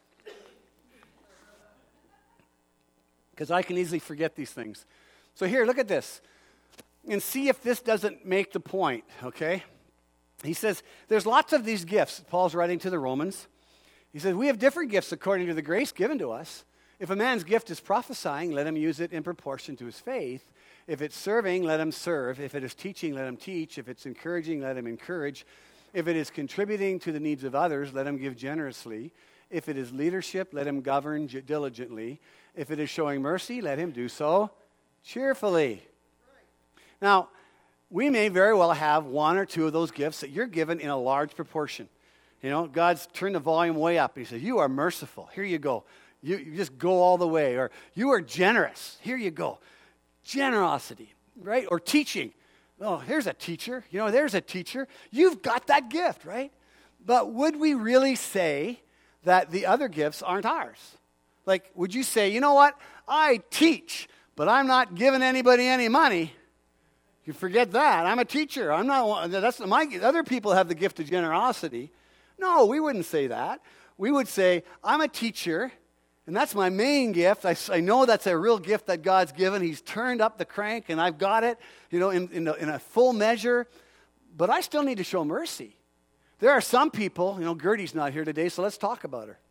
Because I can easily forget these things. So here, look at this. And see if this doesn't make the point, okay? He says, there's lots of these gifts. Paul's writing to the Romans. He says, we have different gifts according to the grace given to us. If a man's gift is prophesying, let him use it in proportion to his faith. If it's serving, let him serve. If it is teaching, let him teach. If it's encouraging, let him encourage. If it is contributing to the needs of others, let him give generously. If it is leadership, let him govern diligently. If it is showing mercy, let him do so cheerfully. Now, we may very well have one or two of those gifts that you're given in a large proportion. You know, God's turned the volume way up. He says, you are merciful. Here you go. You just go all the way. Or you are generous. Here you go. Generosity, right? Or teaching. Oh, here's a teacher. You know, there's a teacher. You've got that gift, right? But would we really say that the other gifts aren't ours? Like, would you say, you know what? I teach, but I'm not giving anybody any money. You forget that. I'm a teacher. I'm not. That's other people have the gift of generosity. No, we wouldn't say that. We would say, I'm a teacher, and that's my main gift. I know that's a real gift that God's given. He's turned up the crank, and I've got it, you know, in a full measure. But I still need to show mercy. There are some people, you know, Gertie's not here today, so let's talk about her.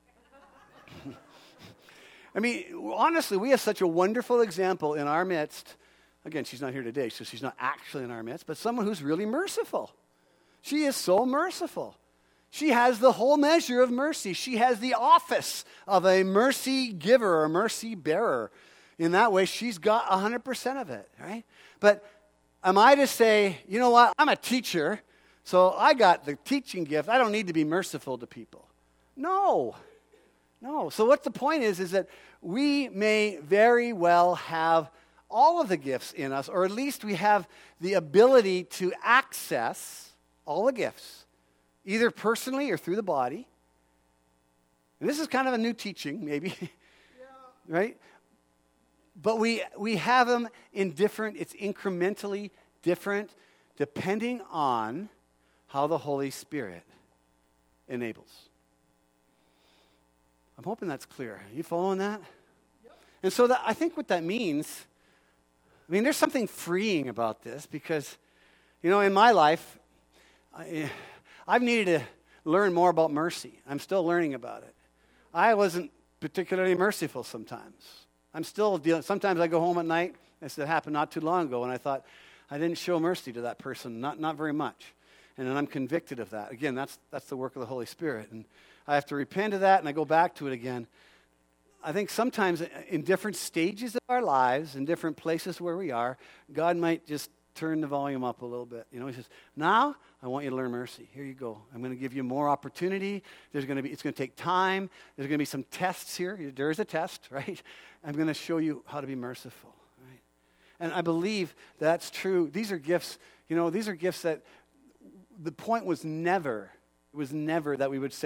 I mean, honestly, we have such a wonderful example in our midst. Again, she's not here today, so she's not actually in our midst, but someone who's really merciful. She is so merciful. She has the whole measure of mercy. She has the office of a mercy giver or mercy bearer. In that way, she's got 100% of it, right? But am I to say, you know what, I'm a teacher, so I got the teaching gift. I don't need to be merciful to people. No. So what the point is that we may very well have all of the gifts in us, or at least we have the ability to access all the gifts, either personally or through the body. And this is kind of a new teaching, maybe, right? But we have them in different, it's incrementally different depending on how the Holy Spirit enables. I'm hoping that's clear. Are you following that? Yep. And so I think what that means, I mean, there's something freeing about this because, you know, in my life, I've needed to learn more about mercy. I'm still learning about it. I wasn't particularly merciful sometimes. I'm still dealing. Sometimes I go home at night. This happened not too long ago, and I thought I didn't show mercy to that person, not very much. And then I'm convicted of that. Again, that's the work of the Holy Spirit. And I have to repent of that, and I go back to it again. I think sometimes in different stages of our lives, in different places where we are, God might just turn the volume up a little bit. You know, he says, now I want you to learn mercy. Here you go. I'm going to give you more opportunity. It's going to take time. There's going to be some tests here. There is a test, right? I'm going to show you how to be merciful, right? And I believe that's true. These are gifts, you know, these are gifts that the point was never that we would say,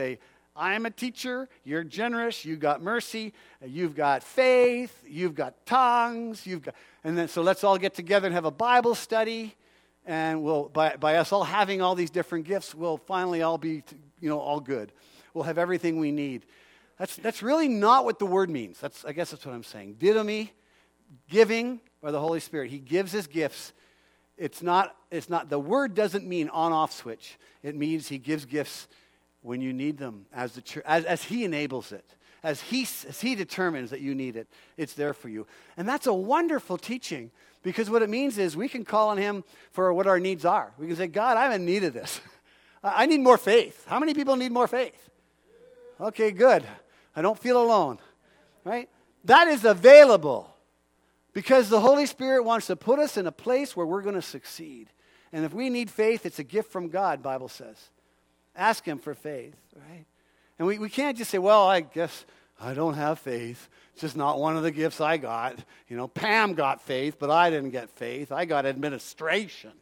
I'm a teacher, you're generous, you've got mercy, you've got faith, you've got tongues, and then so let's all get together and have a Bible study, and we'll by us all having all these different gifts, we'll finally all be all good. We'll have everything we need. That's really not what the word means. I guess that's what I'm saying. Didomi, giving by the Holy Spirit. He gives his gifts. It's not the word doesn't mean on-off switch. It means he gives gifts when you need them, as he enables it, as he determines that you need it. It's there for you. And that's a wonderful teaching, because what it means is we can call on him for what our needs are. We can say, God, I'm in need of this. I need more faith. How many people need more faith? Okay, good. I don't feel alone, right? That is available because the Holy Spirit wants to put us in a place where we're going to succeed. And if we need faith, it's a gift from God, Bible says. Ask him for faith, right? And we can't just say, well, I guess I don't have faith. It's just not one of the gifts I got. Pam got faith, but I didn't get faith. I got administration.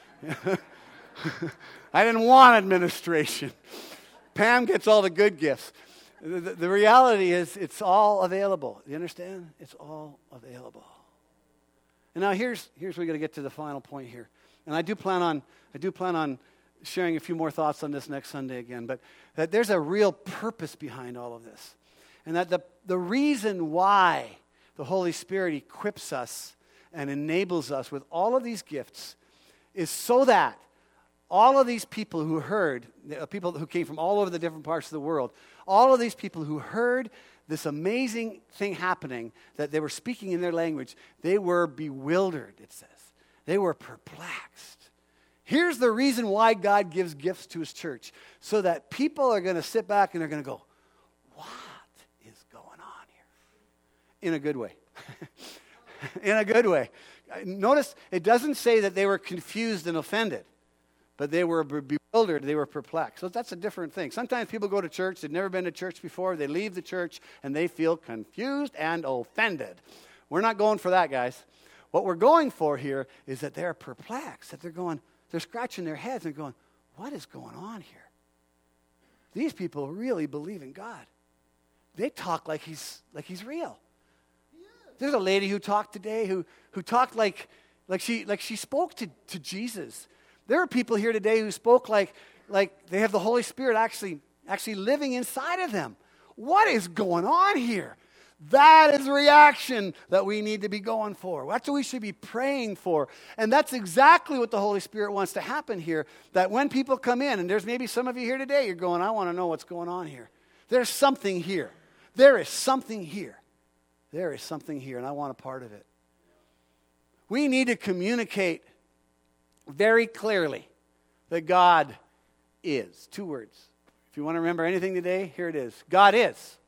I didn't want administration. Pam gets all the good gifts. The reality is it's all available. You understand? It's all available. And now here's where we're going to get to the final point here. And I do plan on sharing a few more thoughts on this next Sunday again, but that there's a real purpose behind all of this. And that the reason why the Holy Spirit equips us and enables us with all of these gifts is so that all of these people who heard, people who came from all over the different parts of the world, all of these people who heard this amazing thing happening, that they were speaking in their language, they were bewildered, it says. They were perplexed. Here's the reason why God gives gifts to his church, so that people are going to sit back and they're going to go, what is going on here? In a good way. In a good way. Notice it doesn't say that they were confused and offended, but they were bewildered, they were perplexed. So that's a different thing. Sometimes people go to church, they've never been to church before, they leave the church, and they feel confused and offended. We're not going for that, guys. What we're going for here is that they're perplexed, that they're scratching their heads and going, what is going on here? These people really believe in God. They talk like he's real. There's a lady who talked today who talked like she spoke to Jesus. There are people here today who spoke like they have the Holy Spirit actually living inside of them. What is going on here? That is the reaction that we need to be going for. That's what we should be praying for. And that's exactly what the Holy Spirit wants to happen here, that when people come in, and there's maybe some of you here today, you're going, I want to know what's going on here. There's something here. There is something here. There is something here, and I want a part of it. We need to communicate very clearly that God is. 2 words. If you want to remember anything today, here it is. God is.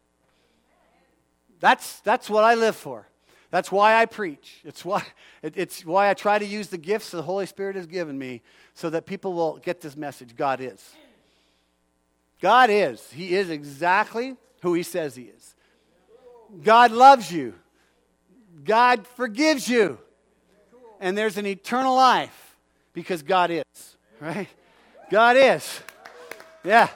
That's what I live for. That's why I preach. It's why I try to use the gifts the Holy Spirit has given me so that people will get this message. God is. God is. He is exactly who he says he is. God loves you. God forgives you. And there's an eternal life because God is, right? God is. Yeah.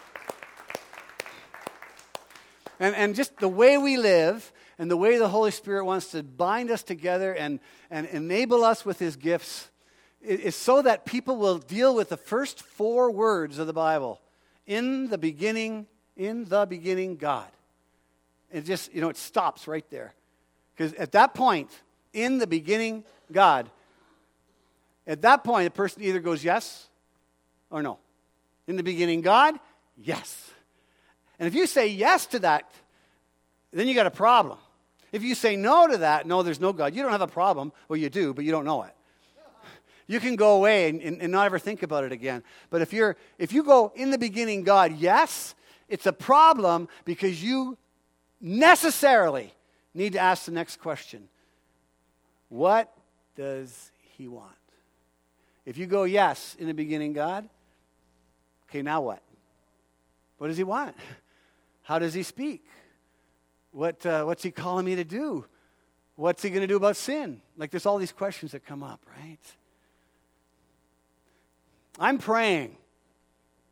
And just the way we live and the way the Holy Spirit wants to bind us together and enable us with his gifts is so that people will deal with the first 4 words of the Bible. In the beginning, God. It just, it stops right there. Because at that point, in the beginning, God, at that point, the person either goes yes or no. In the beginning, God, yes. And if you say yes to that, then you got a problem. If you say no to that, no, there's no God, you don't have a problem. Well, you do, but you don't know it. You can go away and not ever think about it again. But if you go in the beginning, God, yes, it's a problem because you necessarily need to ask the next question. What does he want? If you go yes in the beginning, God, okay, now what? What does he want? How does he speak? What's he calling me to do? What's he going to do about sin? Like there's all these questions that come up, right? I'm praying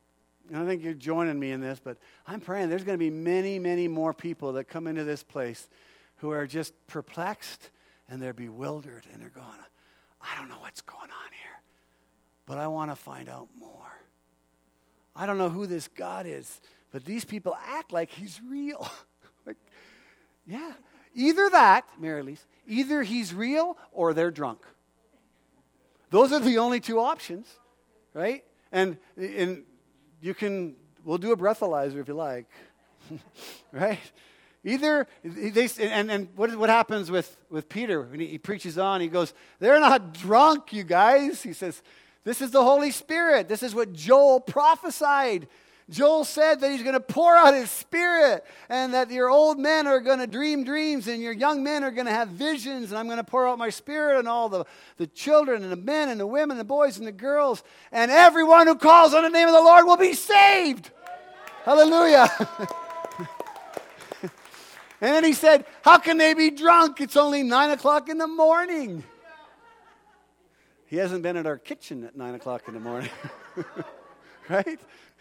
And I think you're joining me in this, but I'm praying there's going to be many, many more people that come into this place who are just perplexed and they're bewildered and they're going, I don't know what's going on here, but I want to find out more. I don't know who this God is, but these people act like he's real. Like, yeah. Either that, Mary Elise, either he's real or they're drunk. Those are the only two options, right? And we'll do a breathalyzer if you like, right? Either, and what happens with Peter when he preaches on, he goes, they're not drunk, you guys. He says, this is the Holy Spirit. This is what Joel prophesied. Joel said that he's going to pour out his Spirit and that your old men are going to dream dreams and your young men are going to have visions, and I'm going to pour out my Spirit on all the children and the men and the women and the boys and the girls, and everyone who calls on the name of the Lord will be saved. Hallelujah. And then he said, how can they be drunk? It's only 9 o'clock in the morning. He hasn't been at our kitchen at 9 o'clock in the morning. Right?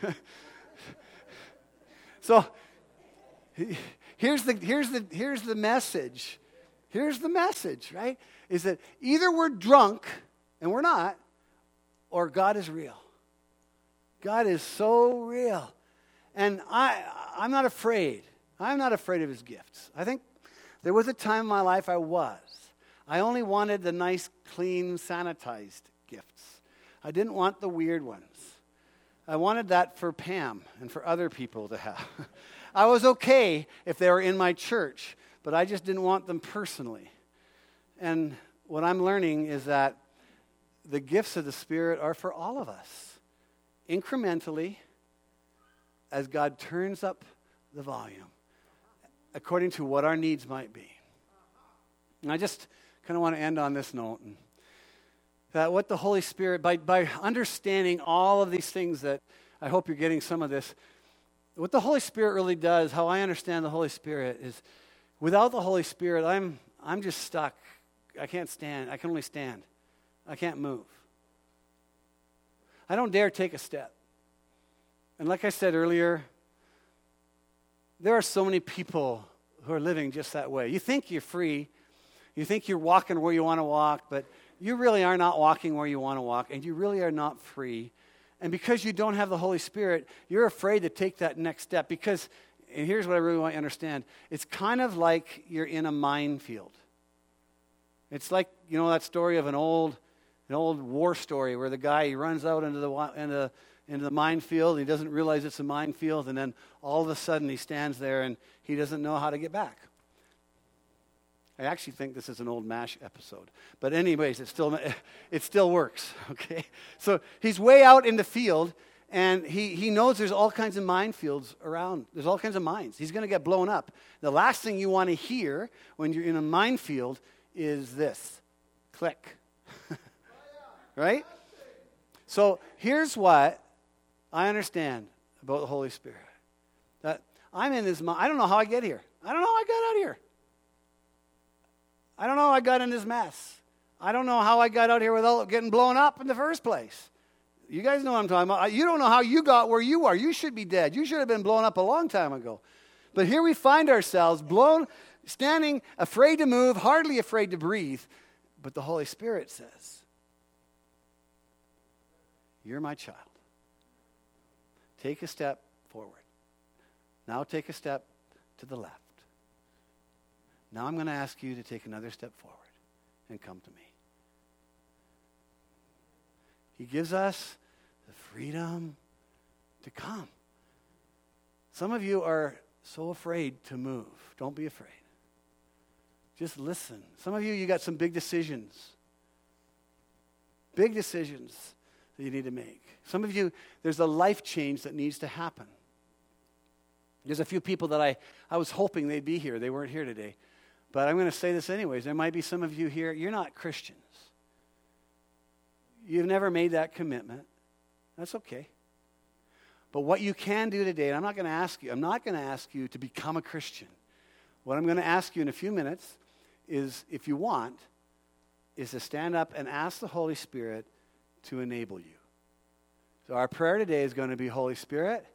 So here's the message. Here's the message, right? Is that either we're drunk, and we're not, or God is real. God is so real. And I'm not afraid. I'm not afraid of his gifts. I think there was a time in my life I was. I only wanted the nice, clean, sanitized gifts. I didn't want the weird ones. I wanted that for Pam and for other people to have. I was okay if they were in my church, but I just didn't want them personally. And what I'm learning is that the gifts of the Spirit are for all of us, incrementally, as God turns up the volume, according to what our needs might be. And I just kind of want to end on this note. That what the Holy Spirit, by understanding all of these things that I hope you're getting some of this, what the Holy Spirit really does, how I understand the Holy Spirit is, without the Holy Spirit, I'm just stuck. I can't stand. I can only stand. I can't move. I don't dare take a step. And like I said earlier, there are so many people who are living just that way. You think you're free. You think you're walking where you want to walk, but you really are not walking where you want to walk, and you really are not free. And because you don't have the Holy Spirit, you're afraid to take that next step because, and here's what I really want you to understand, it's kind of like you're in a minefield. It's like, you know, that story of an old war story where the guy, he runs out into the minefield, and he doesn't realize it's a minefield, and then all of a sudden he stands there and he doesn't know how to get back. I actually think this is an old MASH episode. But anyways, it still works, okay? So he's way out in the field, and he knows there's all kinds of minefields around. There's all kinds of mines. He's going to get blown up. The last thing you want to hear when you're in a minefield is this. Click. Right? So here's what I understand about the Holy Spirit. That I'm in this, I don't know how I get here. I don't know how I got out here. I don't know how I got in this mess. I don't know how I got out here without getting blown up in the first place. You guys know what I'm talking about. You don't know how you got where you are. You should be dead. You should have been blown up a long time ago. But here we find ourselves standing, afraid to move, hardly afraid to breathe. But the Holy Spirit says, you're my child. Take a step forward. Now take a step to the left. Now I'm going to ask you to take another step forward and come to me. He gives us the freedom to come. Some of you are so afraid to move. Don't be afraid. Just listen. Some of you got some big decisions. Big decisions that you need to make. Some of you, there's a life change that needs to happen. There's a few people that I was hoping they'd be here. They weren't here today. But I'm going to say this anyways. There might be some of you here, you're not Christians. You've never made that commitment. That's okay. But what you can do today, and I'm not going to ask you to become a Christian. What I'm going to ask you in a few minutes is, if you want, is to stand up and ask the Holy Spirit to enable you. So our prayer today is going to be, Holy Spirit,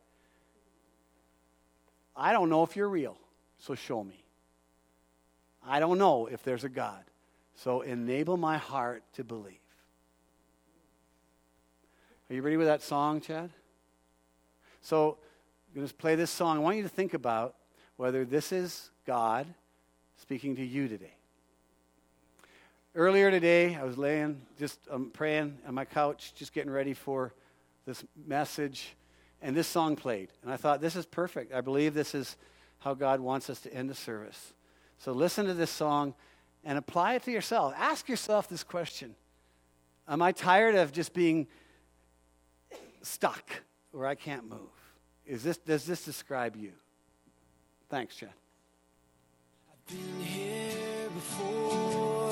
I don't know if you're real, so show me. I don't know if there's a God, so enable my heart to believe. Are you ready with that song, Chad? So I'm going to play this song. I want you to think about whether this is God speaking to you today. Earlier today, I was praying on my couch, just getting ready for this message, and this song played. And I thought, this is perfect. I believe this is how God wants us to end the service. So listen to this song and apply it to yourself. Ask yourself this question. Am I tired of just being stuck where I can't move? Does this describe you? Thanks, Chad. I've been here before.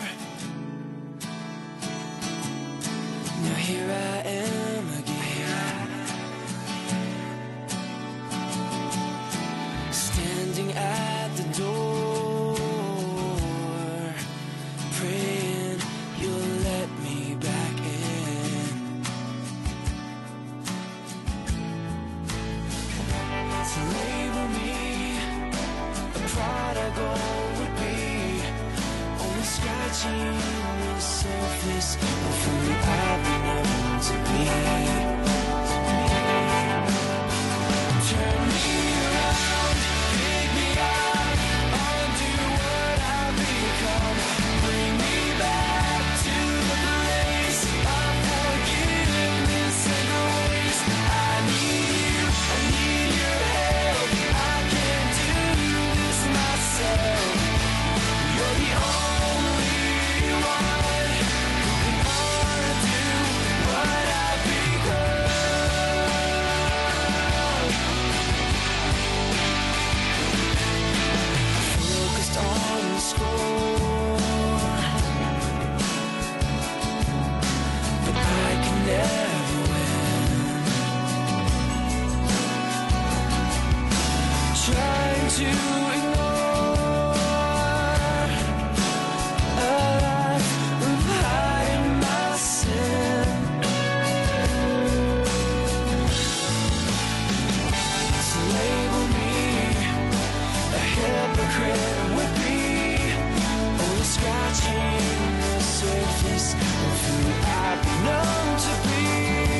Now here I am again, standing at the door, praying you'll let me back in. To label me a prodigal would be only scratching the surface of who I've been known to be. Turn me around, pick me up, undo what I've become, bring me back to the place of forgiveness and grace. I need your help, I can't do this myself. You're the only one who can undo what I've become. Focused on the score, but I can never win. Trying to ignore a life of hiding my sin. So label me a hypocrite would be only scratching the surface of who I've been known to be.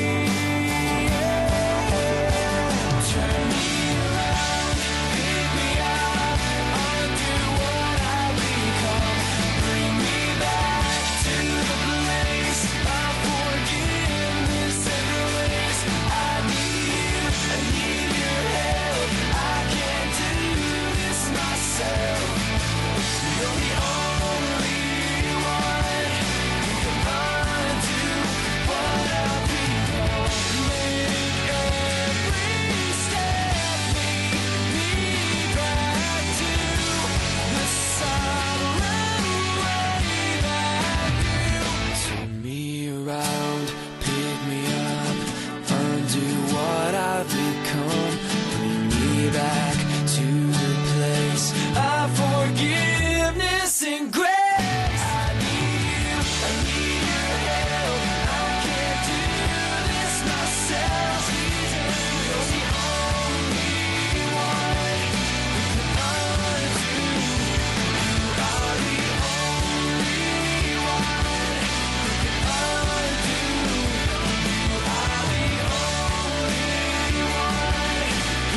Turn me around, pick me up, undo what I've become, bring me back to the place of forgiveness and grace. I need your help, I can't do this myself. You're the only one who can undo what I've become. Make every step lead me back to the solid way that you turn me around, pick me up, undo what I've become, bring me back to the place of forgiveness and grace. I need your help, I can't do this myself. You're the only one who can undo. You are the only one who can undo. You are the only one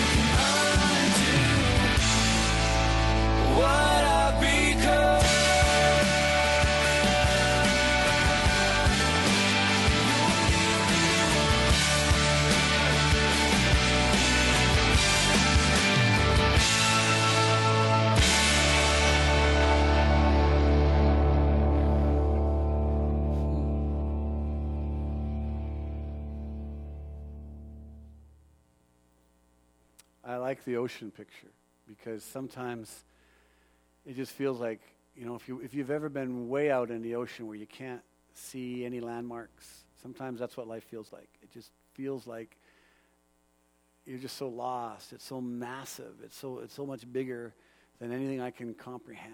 who can undo what I've become. I like the ocean picture because sometimes it just feels like, if you've ever been way out in the ocean where you can't see any landmarks, sometimes that's what life feels like. It just feels like you're just so lost. It's so massive. It's so much bigger than anything I can comprehend.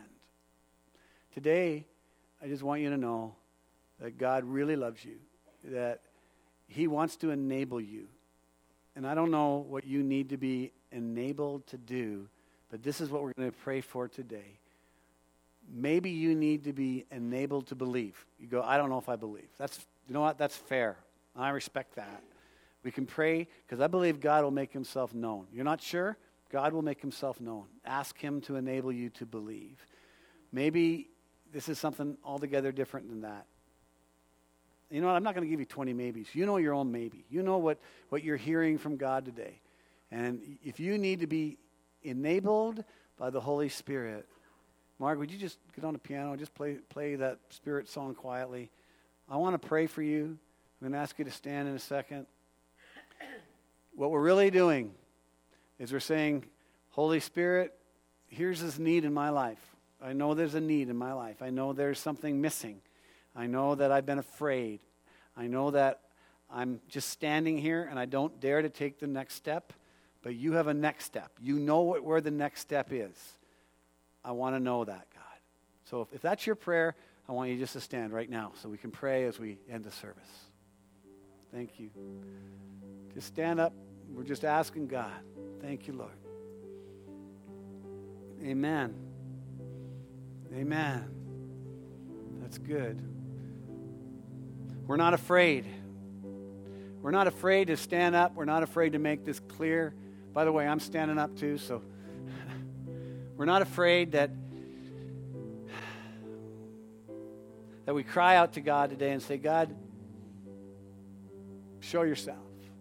Today, I just want you to know that God really loves you, that He wants to enable you. And I don't know what you need to be enabled to do, but this is what we're going to pray for today. Maybe you need to be enabled to believe. You go, I don't know if I believe. You know what? That's fair. I respect that. We can pray because I believe God will make himself known. You're not sure? God will make himself known. Ask him to enable you to believe. Maybe this is something altogether different than that. You know what? I'm not going to give you 20 maybes. You know your own maybe. You know what you're hearing from God today. And if you need to be enabled by the Holy Spirit, Mark, would you just get on the piano, just play that Spirit song quietly? I want to pray for you. I'm going to ask you to stand in a second. What we're really doing is we're saying, Holy Spirit, here's this need in my life. I know there's a need in my life. I know there's something missing. I know that I've been afraid. I know that I'm just standing here and I don't dare to take the next step, but you have a next step. You know where the next step is. I want to know that, God. So if that's your prayer, I want you just to stand right now so we can pray as we end the service. Thank you. Just stand up. We're just asking God. Thank you, Lord. Amen. Amen. That's good. We're not afraid. We're not afraid to stand up. We're not afraid to make this clear. By the way, I'm standing up too, so we're not afraid that we cry out to God today and say, God, show yourself.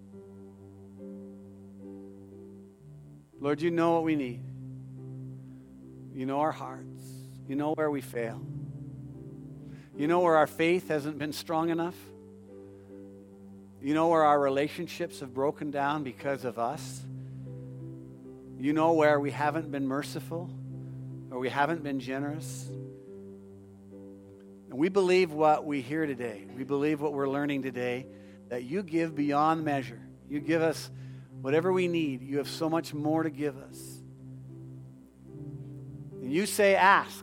Lord, you know what we need. You know our hearts. You know where we fail. You know where our faith hasn't been strong enough. You know where our relationships have broken down because of us. You know where we haven't been merciful or we haven't been generous. And we believe what we hear today. We believe what we're learning today, that you give beyond measure. You give us whatever we need. You have so much more to give us. And you say, ask,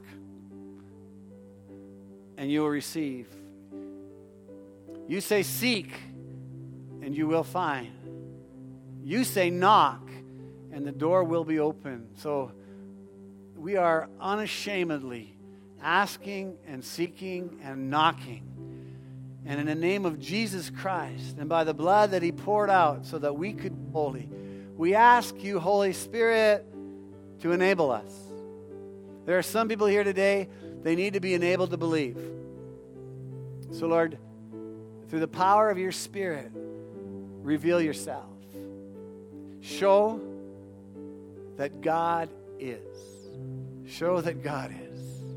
and you will receive. You say, seek, and you will find. You say, knock, and the door will be open. So we are unashamedly asking and seeking and knocking. And in the name of Jesus Christ, and by the blood that he poured out so that we could be holy, we ask you, Holy Spirit, to enable us. There are some people here today, they need to be enabled to believe. So Lord, through the power of your Spirit, reveal yourself. Show that God is. Show that God is.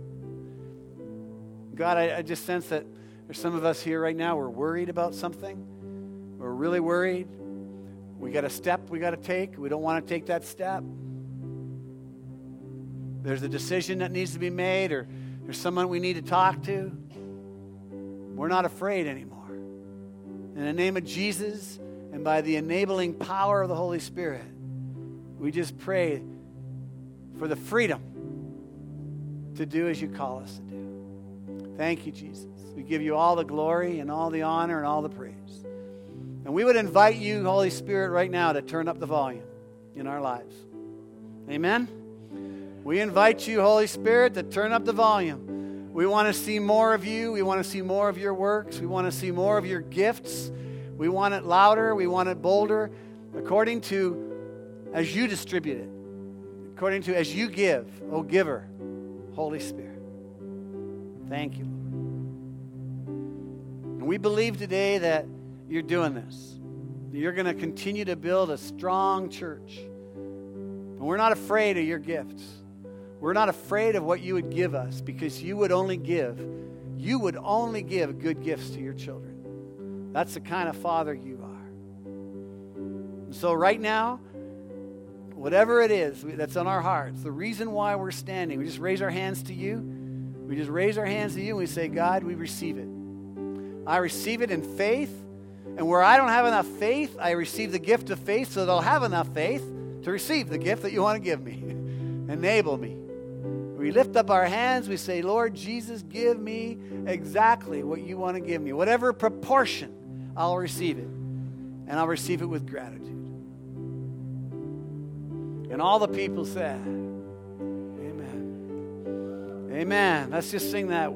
God, I just sense that there's some of us here right now, we're worried about something. We're really worried. We got a step we got to take. We don't want to take that step. There's a decision that needs to be made, or there's someone we need to talk to. We're not afraid anymore. In the name of Jesus and by the enabling power of the Holy Spirit, we just pray for the freedom to do as you call us to do. Thank you, Jesus. We give you all the glory and all the honor and all the praise. And we would invite you, Holy Spirit, right now to turn up the volume in our lives. Amen? We invite you, Holy Spirit, to turn up the volume. We want to see more of you. We want to see more of your works. We want to see more of your gifts. We want it louder. We want it bolder, according to as you distribute it, according to as you give, O giver, Holy Spirit. Thank you, Lord. And we believe today that you're doing this. You're going to continue to build a strong church. And we're not afraid of your gifts. We're not afraid of what you would give us, because you would only give good gifts to your children. That's the kind of father you are. And so right now, whatever it is that's on our hearts, the reason why we're standing, we just raise our hands to you. We just raise our hands to you and we say, God, we receive it. I receive it in faith. And where I don't have enough faith, I receive the gift of faith so that I'll have enough faith to receive the gift that you want to give me. Enable me. We lift up our hands. We say, Lord Jesus, give me exactly what you want to give me. Whatever proportion, I'll receive it. and I'll receive it with gratitude. And all the people said, amen. Amen. Let's just sing that.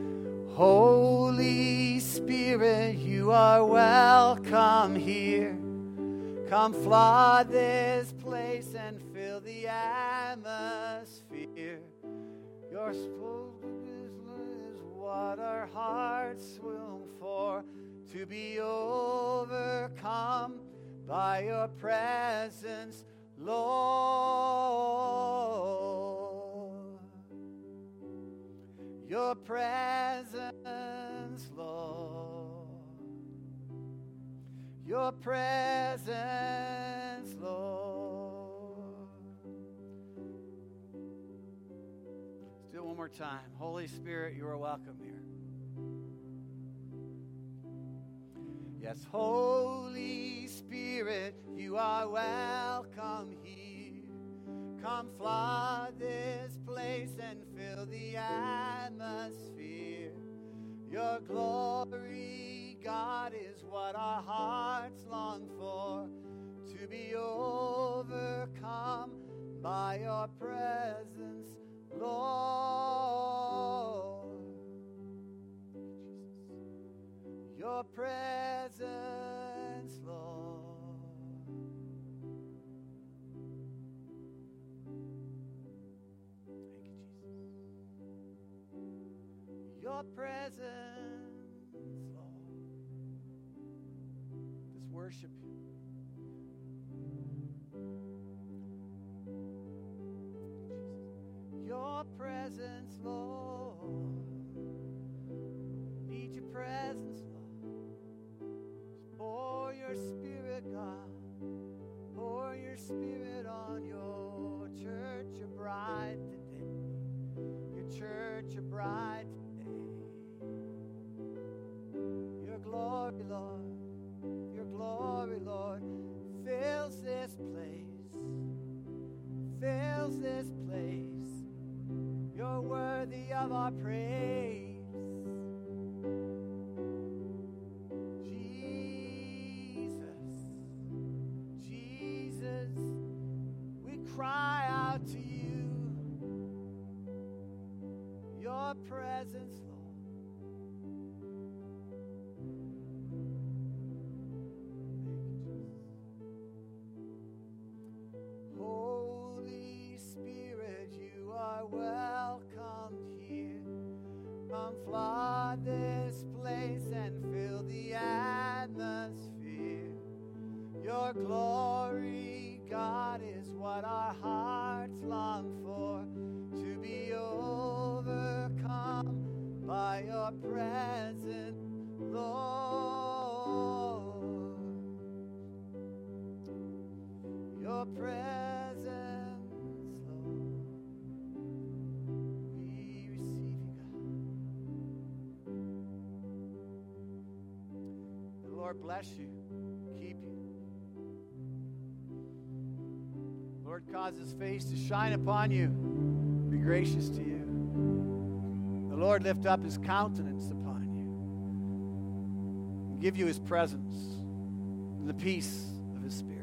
Holy Spirit, you are welcome here. Come flood this place and fill the atmosphere. Your spirit is what our hearts long for, to be overcome by your presence, Lord. Your presence, Lord. Your presence, Lord. Let's do it one more time. Holy Spirit, you are welcome here. Yes, Holy Spirit, you are welcome here. Come flood this place and fill the atmosphere. Your glory, God, is what our hearts long for, to be overcome by your presence, Lord. Your presence, Lord. Thank you, Jesus. Your presence, Lord. Just worship you. Your presence, Lord. Need your presence, Lord. Pour your Spirit, God. Pour your Spirit on your church, your bride today. Your church, your bride today. Your glory, Lord. Your glory, Lord, fills this place. Fills this place. You're worthy of our praise. Cry out to you, your presence, Lord. Thank you, Jesus. Holy Spirit, you are welcomed here. Come flood this place and fill the atmosphere. Your glory, God, is what our hearts long for, to be overcome by your presence, Lord. Your presence, Lord. We receive you, God. The Lord bless you, keep you. Lord, cause his face to shine upon you, be gracious to you. The Lord lift up his countenance upon you and give you his presence and the peace of his Spirit.